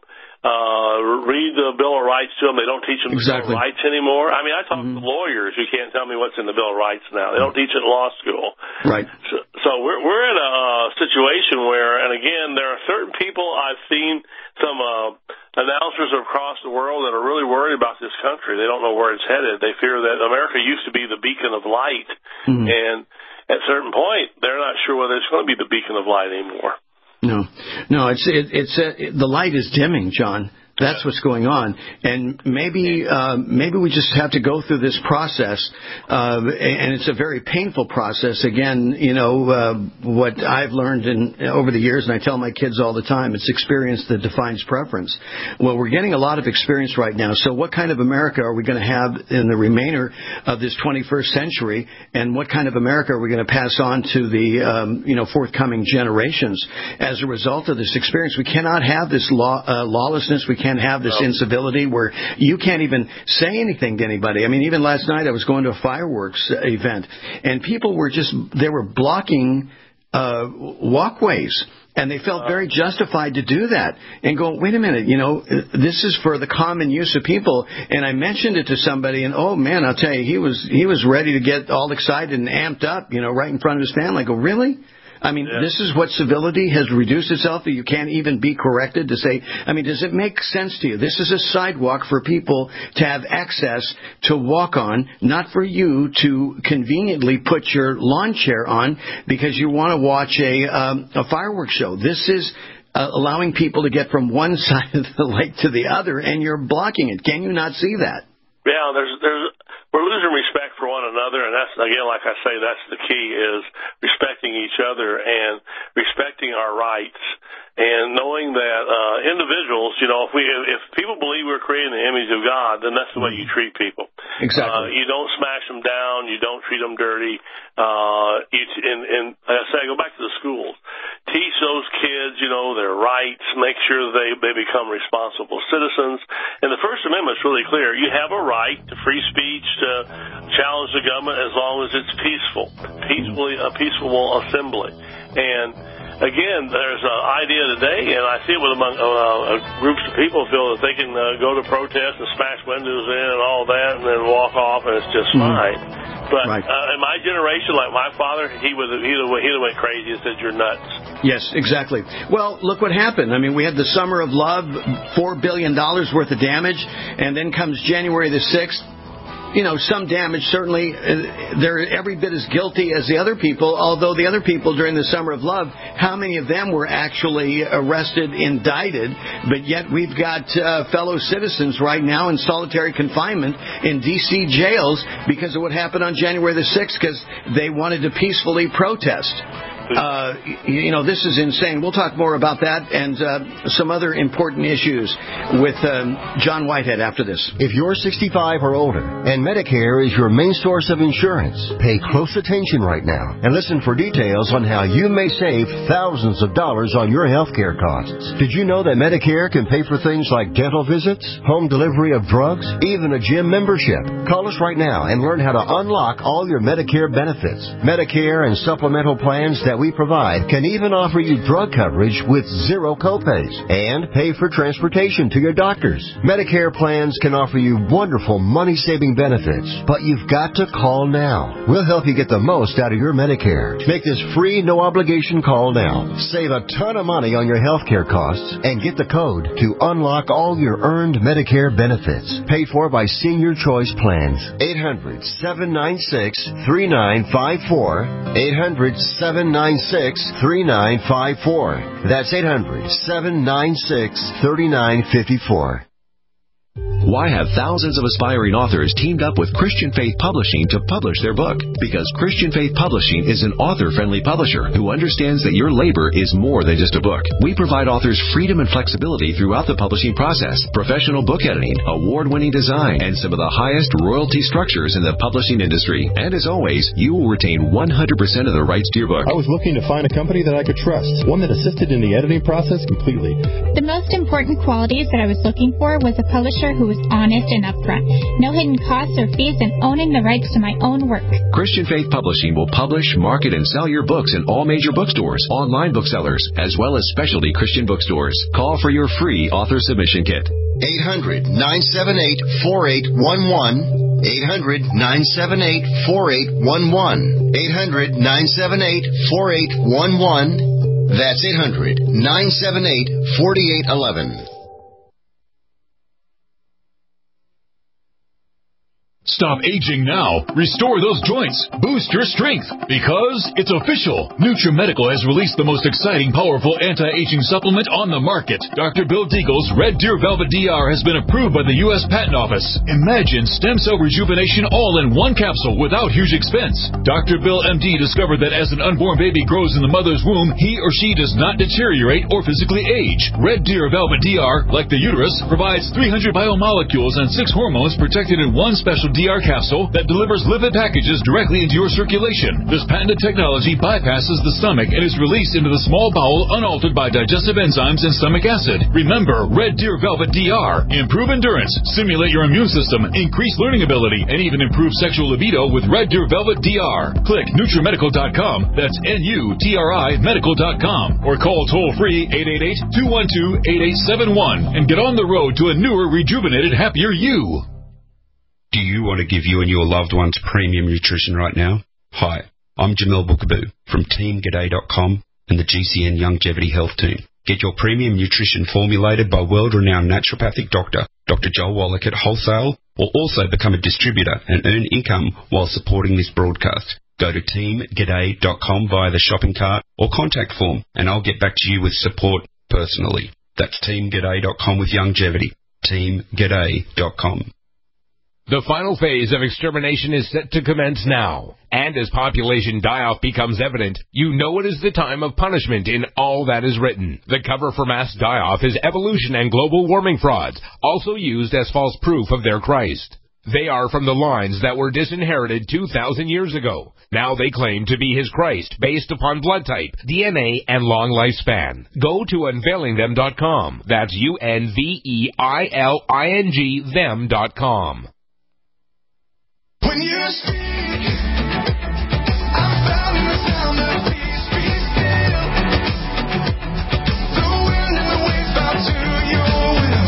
Uh, read the Bill of Rights to them. They don't teach them exactly. the Bill of Rights anymore. I mean, I talk mm-hmm. to lawyers who can't tell me what's in the Bill of Rights now. They don't teach it in law school. Right. So, so we're we're in a uh, situation where, and again, there are certain people I've seen some uh, announcers across the world that are really worried about this country. They don't know where it's headed. They fear that America used to be the beacon of light, mm-hmm. and at a certain point, they're not sure whether it's going to be the beacon of light anymore. No, no, it's it, it's uh, it, the light is dimming, John. That's what's going on, and maybe uh, maybe we just have to go through this process, uh, and it's a very painful process. Again, you know uh, what I've learned in, over the years, and I tell my kids all the time: it's experience that defines preference. Well, we're getting a lot of experience right now. So, what kind of America are we going to have in the remainder of this twenty-first century, and what kind of America are we going to pass on to the um, you know forthcoming generations as a result of this experience? We cannot have this law, uh, lawlessness. We can't have this incivility where you can't even say anything to anybody. I mean, even last night I was going to a fireworks event, and people were just, they were blocking uh, walkways. And they felt very justified to do that and go, wait a minute, you know, this is for the common use of people. And I mentioned it to somebody, and oh man, I'll tell you, he was he was ready to get all excited and amped up, you know, right in front of his family. I go, really? I mean, yeah. This is what civility has reduced itself to. You can't even be corrected to say, I mean, does it make sense to you? This is a sidewalk for people to have access to walk on, not for you to conveniently put your lawn chair on because you want to watch a, um, a fireworks show. This is uh, allowing people to get from one side of the lake to the other, and you're blocking it. Can you not see that? Yeah, there's, there's, we're losing respect for one another, and that's, again, like I say, that's the key, is respecting each other and respecting our rights, and knowing that uh, individuals, you know, if we if people believe we're creating the image of God, then that's the way you treat people. Exactly. Uh, you don't smash them down. You don't treat them dirty. Uh, you, and, and like I say, I go back to the schools. Teach those kids, you know, their rights. Make sure they, they become responsible citizens. And the First Amendment is really clear. You have a right to free speech, to challenge the government as long as it's peaceful, peacefully, a peaceful assembly. And again, there's an idea today, and I see it with among uh, groups of people feel that they can uh, go to protest and smash windows in and all that and then walk off and it's just mm-hmm. fine. But right. uh, in my generation, like my father, he would have either he'd have went crazy and said, "You're nuts." Yes, exactly. Well, look what happened. I mean, we had the Summer of Love, four billion dollars worth of damage, and then comes January the sixth. You know, some damage, certainly, uh, they're every bit as guilty as the other people, although the other people during the Summer of Love, how many of them were actually arrested, indicted, but yet we've got uh, fellow citizens right now in solitary confinement in D C jails because of what happened on January the sixth, because they wanted to peacefully protest. Uh, you know, this is insane. We'll talk more about that and uh, some other important issues with um, John Whitehead after this. If you're sixty-five or older and Medicare is your main source of insurance, pay close attention right now and listen for details on how you may save thousands of dollars on your health care costs. Did you know that Medicare can pay for things like dental visits, home delivery of drugs, even a gym membership? Call us right now and learn how to unlock all your Medicare benefits. Medicare and supplemental plans that we provide can even offer you drug coverage with zero copays and pay for transportation to your doctors. Medicare plans can offer you wonderful money-saving benefits, but you've got to call now. We'll help you get the most out of your Medicare. Make this free, no-obligation call now. Save a ton of money on your health care costs and get the code to unlock all your earned Medicare benefits. Paid for by Senior Choice Plans. eight hundred, seven nine six, three nine five four. eight hundred, seven nine six, three nine five four. That's eight hundred, seven nine six, three nine five four. Why have thousands of aspiring authors teamed up with Christian Faith Publishing to publish their book? Because Christian Faith Publishing is an author-friendly publisher who understands that your labor is more than just a book. We provide authors freedom and flexibility throughout the publishing process, professional book editing, award-winning design, and some of the highest royalty structures in the publishing industry. And as always, you will retain one hundred percent of the rights to your book. I was looking to find a company that I could trust, one that assisted in the editing process completely. The most important qualities that I was looking for was a publisher who was honest and upfront. No hidden costs or fees, and owning the rights to my own work. Christian Faith Publishing will publish, market, and sell your books in all major bookstores, online booksellers, as well as specialty Christian bookstores. Call for your free author submission kit. eight hundred, nine seven eight, four eight one one. eight hundred, nine seven eight, four eight one one. eight hundred, nine seven eight, four eight one one. That's eight hundred, nine seven eight, four eight one one. Stop aging now. Restore those joints. Boost your strength. Because it's official. NutriMedical has released the most exciting, powerful anti-aging supplement on the market. Doctor Bill Deagle's Red Deer Velvet D R has been approved by the U S Patent Office. Imagine stem cell rejuvenation all in one capsule without huge expense. Doctor Bill M D discovered that as an unborn baby grows in the mother's womb, he or she does not deteriorate or physically age. Red Deer Velvet D R, like the uterus, provides three hundred biomolecules and six hormones protected in one special D R capsule that delivers lipid packages directly into your circulation. This patented technology bypasses the stomach and is released into the small bowel unaltered by digestive enzymes and stomach acid. Remember, Red Deer Velvet D R. Improve endurance, stimulate your immune system, increase learning ability, and even improve sexual libido with Red Deer Velvet D R. Click NutriMedical dot com. That's N U T R I medical dot com. Or call toll-free eight eight eight, two one two, eight eight seven one and get on the road to a newer, rejuvenated, happier you. Do you want to give you and your loved ones premium nutrition right now? Hi, I'm Jamil Bookaboo from Team G'day dot com and the G C N Longevity Health Team. Get your premium nutrition formulated by world-renowned naturopathic doctor, Doctor Joel Wallach at Wholesale, or also become a distributor and earn income while supporting this broadcast. Go to Team G'day dot com via the shopping cart or contact form, and I'll get back to you with support personally. That's Team G'day dot com with longevity. Team G'day dot com. The final phase of extermination is set to commence now. And as population die-off becomes evident, you know it is the time of punishment in all that is written. The cover for mass die-off is evolution and global warming frauds, also used as false proof of their Christ. They are from the lines that were disinherited two thousand years ago. Now they claim to be his Christ, based upon blood type, D N A, and long lifespan. Go to unveiling them dot com. That's U N V E I L I N G them dot com. When you speak, I'm found in the sound of peace, be still. The wind and the waves bow to your will.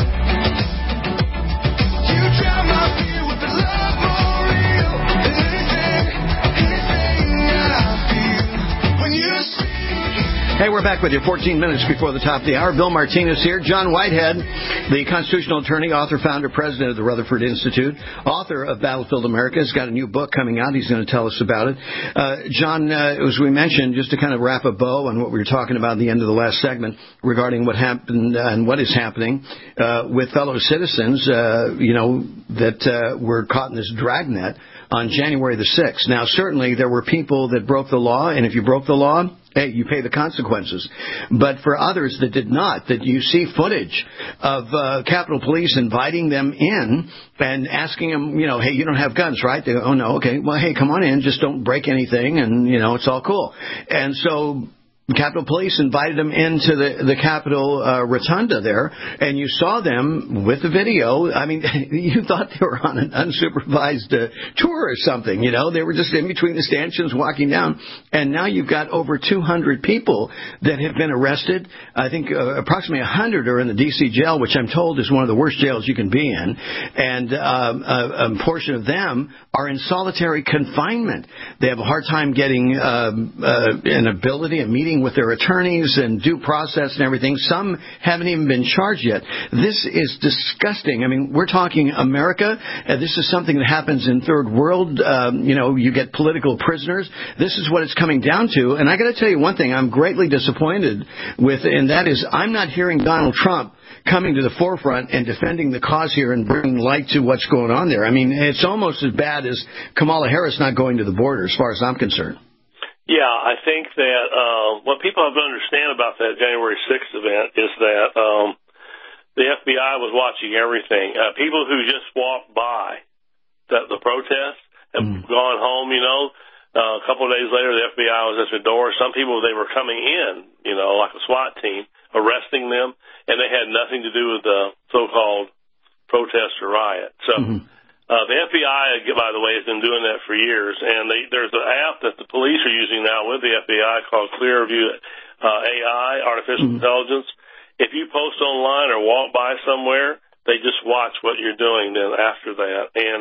You drown my fear with the love more real than anything, anything I feel. When you speak. Hey, we're back with you fourteen minutes before the top of the hour. Bill Martinez here. John Whitehead, the constitutional attorney, author, founder, president of the Rutherford Institute, author of Battlefield America, has got a new book coming out. He's going to tell us about it. Uh, John, uh, as we mentioned, just to kind of wrap a bow on what we were talking about at the end of the last segment regarding what happened and what is happening uh, with fellow citizens, uh, you know, that uh, were caught in this dragnet on January the sixth. Now, certainly there were people that broke the law, and if you broke the law, hey, you pay the consequences. But for others that did not, that you see footage of uh, Capitol Police inviting them in and asking them, you know, hey, you don't have guns, right? They go, oh, no, okay. Well, hey, come on in. Just don't break anything, and, you know, it's all cool. And so Capitol Police invited them into the, the Capitol uh, Rotunda there, and you saw them with the video. I mean, you thought they were on an unsupervised uh, tour or something, you know. They were just in between the stanchions walking down, and now you've got over two hundred people that have been arrested. I think uh, approximately one hundred are in the D C jail, which I'm told is one of the worst jails you can be in, and um, a, a portion of them are in solitary confinement. They have a hard time getting um, uh, an ability, a meeting with their attorneys and due process and everything. Some haven't even been charged yet. This is disgusting. I mean, we're talking America. Uh, this is something that happens in third world. Um, you know, you get political prisoners. This is what it's coming down to. And I got to tell you one thing I'm greatly disappointed with, and that is I'm not hearing Donald Trump coming to the forefront and defending the cause here and bringing light to what's going on there. I mean, it's almost as bad as Kamala Harris not going to the border, as far as I'm concerned. Yeah, I think that uh, what people have to understand about that January sixth event is that um, the F B I was watching everything. Uh, people who just walked by the, the protest have mm. gone home, you know. Uh, a couple of days later, the F B I was at the door. Some people, they were coming in, you know, like a SWAT team, arresting them, and they had nothing to do with the so-called protest or riot. So mm-hmm. uh, the F B I, by the way, has been doing that for years, and they, there's an app that the police are using now with the F B I called Clearview uh, A I, Artificial mm-hmm. Intelligence. If you post online or walk by somewhere, they just watch what you're doing then after that. And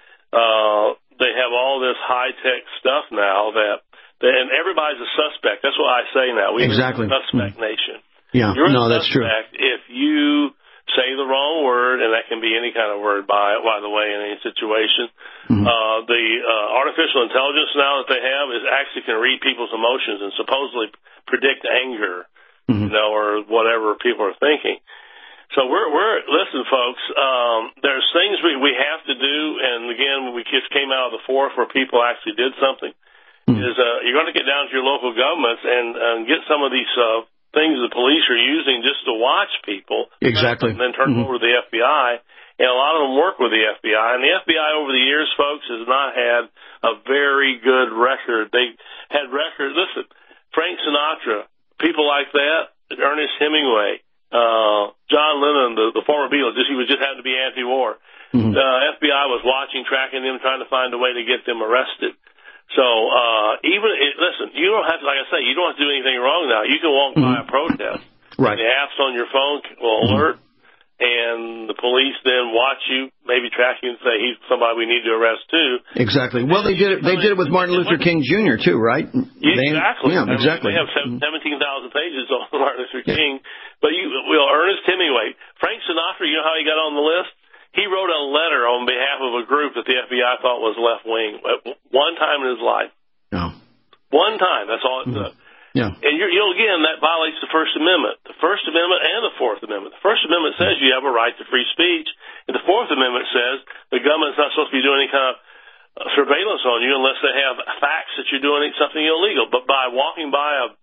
uh, they have all this high-tech stuff now that, that, and everybody's a suspect. That's what I say now. We exactly. are a suspect mm-hmm. nation. Yeah, You're no, a that's true. If you say the wrong word, and that can be any kind of word by it, by the way, in any situation. Mm-hmm. Uh, the uh, artificial intelligence now that they have is actually can read people's emotions and supposedly predict anger, mm-hmm. you know, or whatever people are thinking. So we're, we're listen, folks, um, there's things we, we have to do, and again, we just came out of the fourth where people actually did something, mm-hmm. is uh, you're going to get down to your local governments and, and get some of these uh, things the police are using just to watch people. Exactly. And then turn mm-hmm. them over to the F B I, and a lot of them work with the F B I, and the F B I over the years, folks, has not had a very good record. They had records, listen, Frank Sinatra, people like that, Ernest Hemingway, Uh, John Lennon, the, the former Beatles, just, he was just happened to be anti-war. Mm-hmm. The uh, F B I was watching, tracking them, trying to find a way to get them arrested. So, uh, even, it, listen, you don't have to, like I say, you don't have to do anything wrong now. You can walk mm-hmm. by a protest. Right. The apps on your phone will alert, mm-hmm. and the police then watch you, maybe track you and say, he's somebody we need to arrest too. Exactly. Well, they did it, they did it with Martin Luther King Junior too, right? Yeah, they, exactly. Yeah, I mean, exactly. They have seventeen thousand pages on Martin Luther King. Yeah. But you, well, Ernest Hemingway, Frank Sinatra, you know how he got on the list? He wrote a letter on behalf of a group that the F B I thought was left wing. One time in his life. No. One time. That's all it took. Mm-hmm. Yeah. And you're, you'll again, that violates the First Amendment. The First Amendment and the Fourth Amendment. The First Amendment says you have a right to free speech, and the Fourth Amendment says the government's not supposed to be doing any kind of surveillance on you unless they have facts that you're doing something illegal. But by walking by a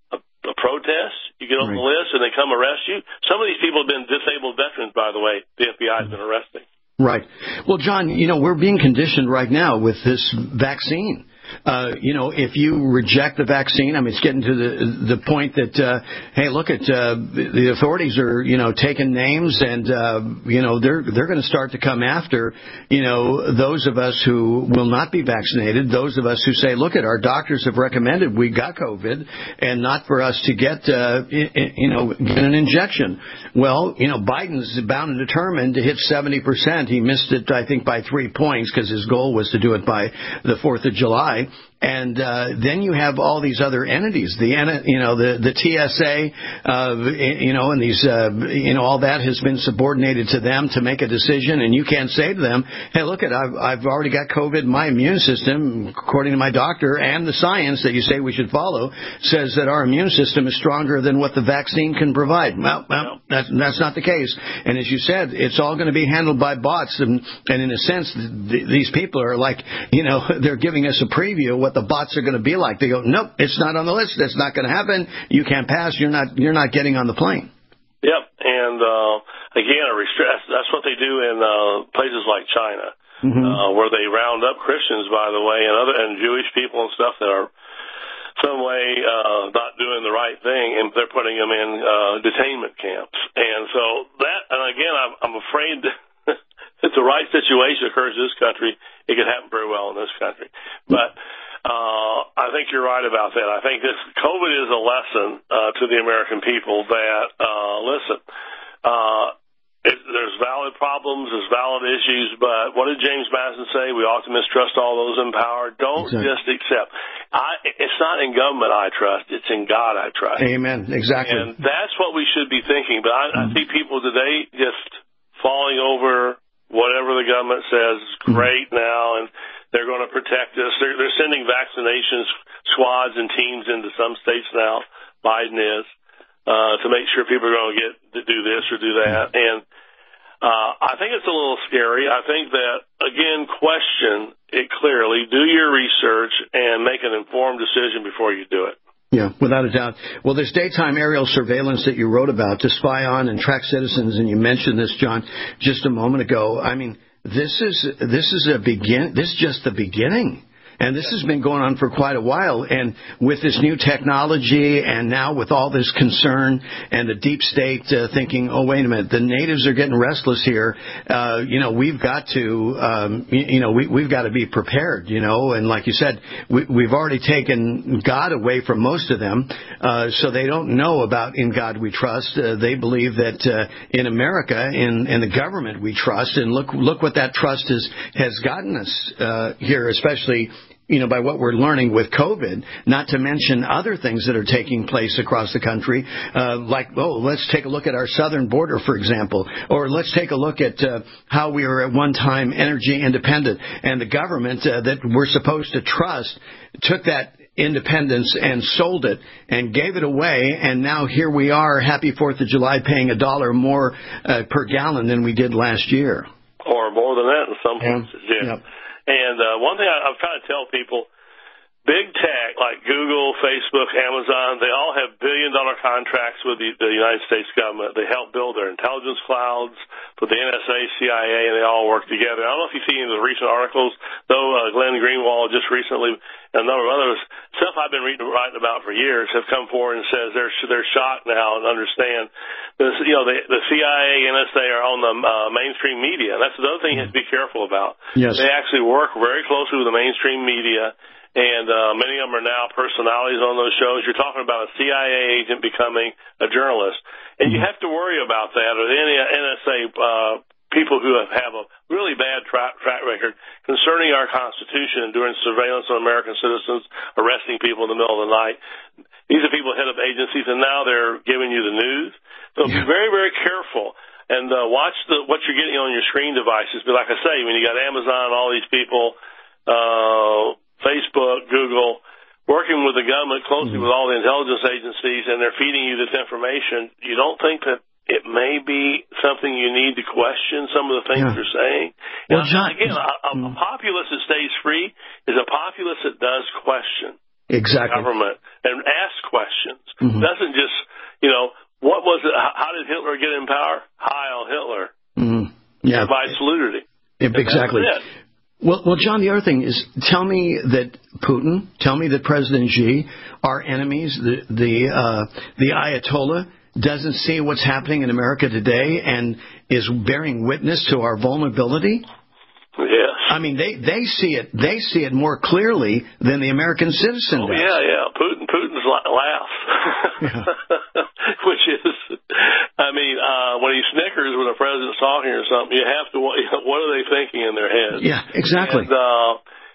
a protest, you get on right. the list and they come arrest you. Some of these people have been disabled veterans, by the way, the F B I has been arresting. Right. Well, John, you know, we're being conditioned right now with this vaccine. Uh, you know, if you reject the vaccine, I mean, it's getting to the the point that, uh, hey, look at uh, the authorities are, you know, taking names and, uh, you know, they're they're going to start to come after, you know, those of us who will not be vaccinated, those of us who say, look at our doctors have recommended we got COVID and not for us to get, uh, you know, get an injection. Well, you know, Biden's bound and determined to hit seventy percent. He missed it, I think, by three points because his goal was to do it by the fourth of July. And uh, then you have all these other entities, the you know the the T S A, uh, you know, and these uh, you know all that has been subordinated to them to make a decision, and you can't say to them, hey, look at I've I've already got COVID. My immune system, according to my doctor and the science that you say we should follow, says that our immune system is stronger than what the vaccine can provide. Well, well that's that's not the case. And as you said, it's all going to be handled by bots, and and in a sense, th- these people are like, you know, they're giving us a preview of what the bots are going to be like. They go, nope, it's not on the list. That's not going to happen. You can't pass. You're not. You're not getting on the plane. Yep, and uh, again, a restrict. That's what they do in uh, places like China, mm-hmm. uh, where they round up Christians, by the way, and other and Jewish people and stuff that are some way uh, not doing the right thing, and they're putting them in uh, detainment camps. And so that, and again, I'm, I'm afraid that if the right situation occurs in this country, it could happen very well in this country, but. Uh, I think you're right about that. I think this COVID is a lesson uh, to the American people that, uh, listen, uh, it, there's valid problems, there's valid issues, but what did James Madison say? We ought to mistrust all those in power. Don't exactly. just accept. I, it's not in government I trust, it's in God I trust. Amen. Exactly. And that's what we should be thinking. But I, mm-hmm. I see people today just falling over whatever the government says is great mm-hmm. now, and they're going to protect us. They're, they're sending vaccination squads and teams into some states now, Biden is, uh, to make sure people are going to get to do this or do that. And uh, I think it's a little scary. I think that, again, question it clearly, do your research, and make an informed decision before you do it. Yeah, without a doubt. Well, there's daytime aerial surveillance that you wrote about to spy on and track citizens, and you mentioned this, John, just a moment ago. I mean, This is this is a begin. This is just the beginning. And this has been going on for quite a while. And with this new technology and now with all this concern and the deep state uh, thinking, oh, wait a minute, the natives are getting restless here. Uh, you know, we've got to, um, you, you know, we, we've got to be prepared, you know. And like you said, we, we've already taken God away from most of them. Uh, so they don't know about In God We Trust. Uh, they believe that uh, in America, in, in the government we trust. And look, look what that trust has, has gotten us uh, here, especially you know, by what we're learning with COVID, not to mention other things that are taking place across the country, uh, like, oh, let's take a look at our southern border, for example, or let's take a look at uh, how we were at one time energy independent, and the government uh, that we're supposed to trust took that independence and sold it and gave it away, and now here we are, happy fourth of July, paying a dollar more uh, per gallon than we did last year. Or more than that in some places, yeah. Yep. And uh, one thing I, I'm trying to tell people, big tech like Google, Facebook, Amazon, they all have billion-dollar contracts with the, the United States government. They help build their intelligence clouds for the N S A, C I A, and they all work together. I don't know if you've seen any of the recent articles, though uh, Glenn Greenwald just recently, and a number of others, stuff I've been reading, writing about for years, have come forward and says they're they're shocked now and understand. This, you know, the, the C I A, N S A are on the uh, mainstream media, and that's the other thing you have to be careful about. Yes. They actually work very closely with the mainstream media. And uh, many of them are now personalities on those shows. You're talking about a C I A agent becoming a journalist. And you have to worry about that, or any N S A uh, people who have, have a really bad track, track record concerning our Constitution and doing surveillance on American citizens, arresting people in the middle of the night. These are people head of agencies, and now they're giving you the news. So be very, very careful. And uh, watch the, what you're getting on your screen devices. But like I say, when you got Amazon, all these people, uh, Facebook, Google, working with the government closely mm-hmm. with all the intelligence agencies, and they're feeding you this information, you don't think that it may be something you need to question some of the things yeah. they're saying? Well, now, John, again, a, a populace that stays free is a populace that does question exactly. the government and asks questions. Mm-hmm. Doesn't just, you know, what was it? How did Hitler get in power? Heil Hitler. Mm-hmm. Yeah. By saluting. It, exactly. Well, well, John, the other thing is, tell me that Putin, tell me that President Xi, our enemies, the the uh, the Ayatollah, doesn't see what's happening in America today and is bearing witness to our vulnerability. Yes. I mean, they, they see it. They see it more clearly than the American citizen oh, does. Yeah, yeah. Putin, Putin's laughs, yeah. Which is, I mean, uh, when he snickers when the president's talking or something, you have to. You know, what are they thinking in their heads? Yeah, exactly. And, uh,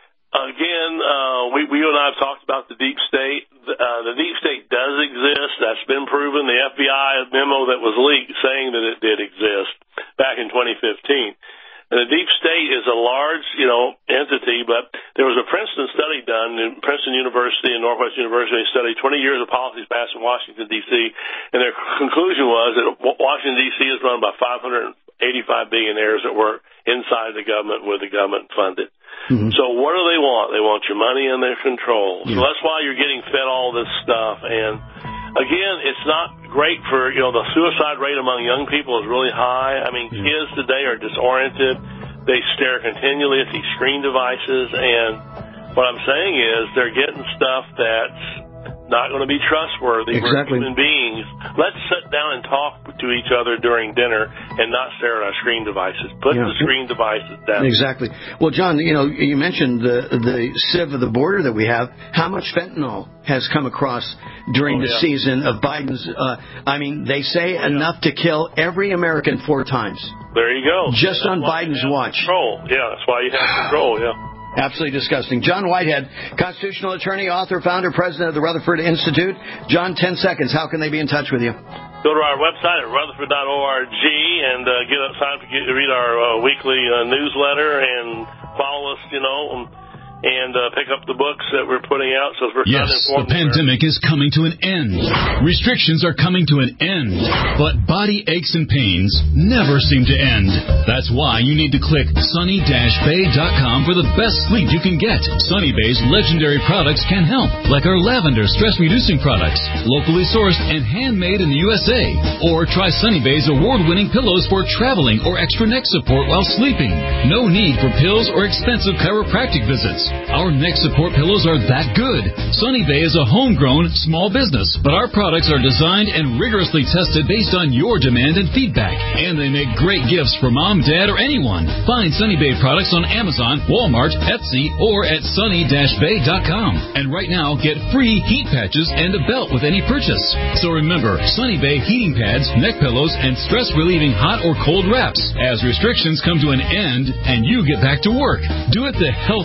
again, uh, we, we you and I have talked about the deep state. Uh, the deep state does exist. That's been proven. The F B I memo that was leaked saying that it did exist back in twenty fifteen. And the deep state is a large, you know, entity, but there was a Princeton study done in Princeton University and Northwest University. They studied twenty years of policies passed in Washington, D C, and their conclusion was that Washington, D C is run by five hundred eighty-five billionaires that work inside the government with the government funded. Mm-hmm. So what do they want? They want your money and their control. Yeah. So that's why you're getting fed all this stuff. And again, it's not great for, you know, the suicide rate among young people is really high. I mean, yeah. kids today are disoriented. They stare continually at these screen devices. And what I'm saying is they're getting stuff that's not going to be trustworthy. Exactly. We're human beings. Let's sit down and talk to each other during dinner and not stare at our screen devices. Put yeah. the screen devices down. Exactly. Well, John, you know, you mentioned the the sieve of the border that we have. How much fentanyl has come across during oh, the yeah. season of Biden's? Uh, I mean, they say oh, enough yeah. to kill every American four times. There you go. Just that's on Biden's watch. Control. Yeah, that's why you have control. Yeah. Absolutely disgusting. John Whitehead, constitutional attorney, author, founder, president of the Rutherford Institute. John, ten seconds. How can they be in touch with you? Go to our website at rutherford dot org and uh, get up, sign up to get, read our uh, weekly uh, newsletter and follow us, you know, and uh, pick up the books that we're putting out. So we're yes, the pandemic is coming to an end. Restrictions are coming to an end. But body aches and pains never seem to end. That's why you need to click sunny dash bay dot com for the best sleep you can get. Sunny Bay's legendary products can help, like our lavender stress-reducing products, locally sourced and handmade in the U S A. Or try Sunny Bay's award-winning pillows for traveling or extra neck support while sleeping. No need for pills or expensive chiropractic visits. Our neck support pillows are that good. Sunny Bay is a homegrown small business, but our products are designed and rigorously tested based on your demand and feedback. And they make great gifts for mom, dad, or anyone. Find Sunny Bay products on Amazon, Walmart, Etsy, or at sunny dash bay dot com. And right now, get free heat patches and a belt with any purchase. So remember, Sunny Bay heating pads, neck pillows, and stress-relieving hot or cold wraps as restrictions come to an end and you get back to work. Do it the healthy way.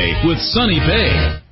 with Sunny Pay.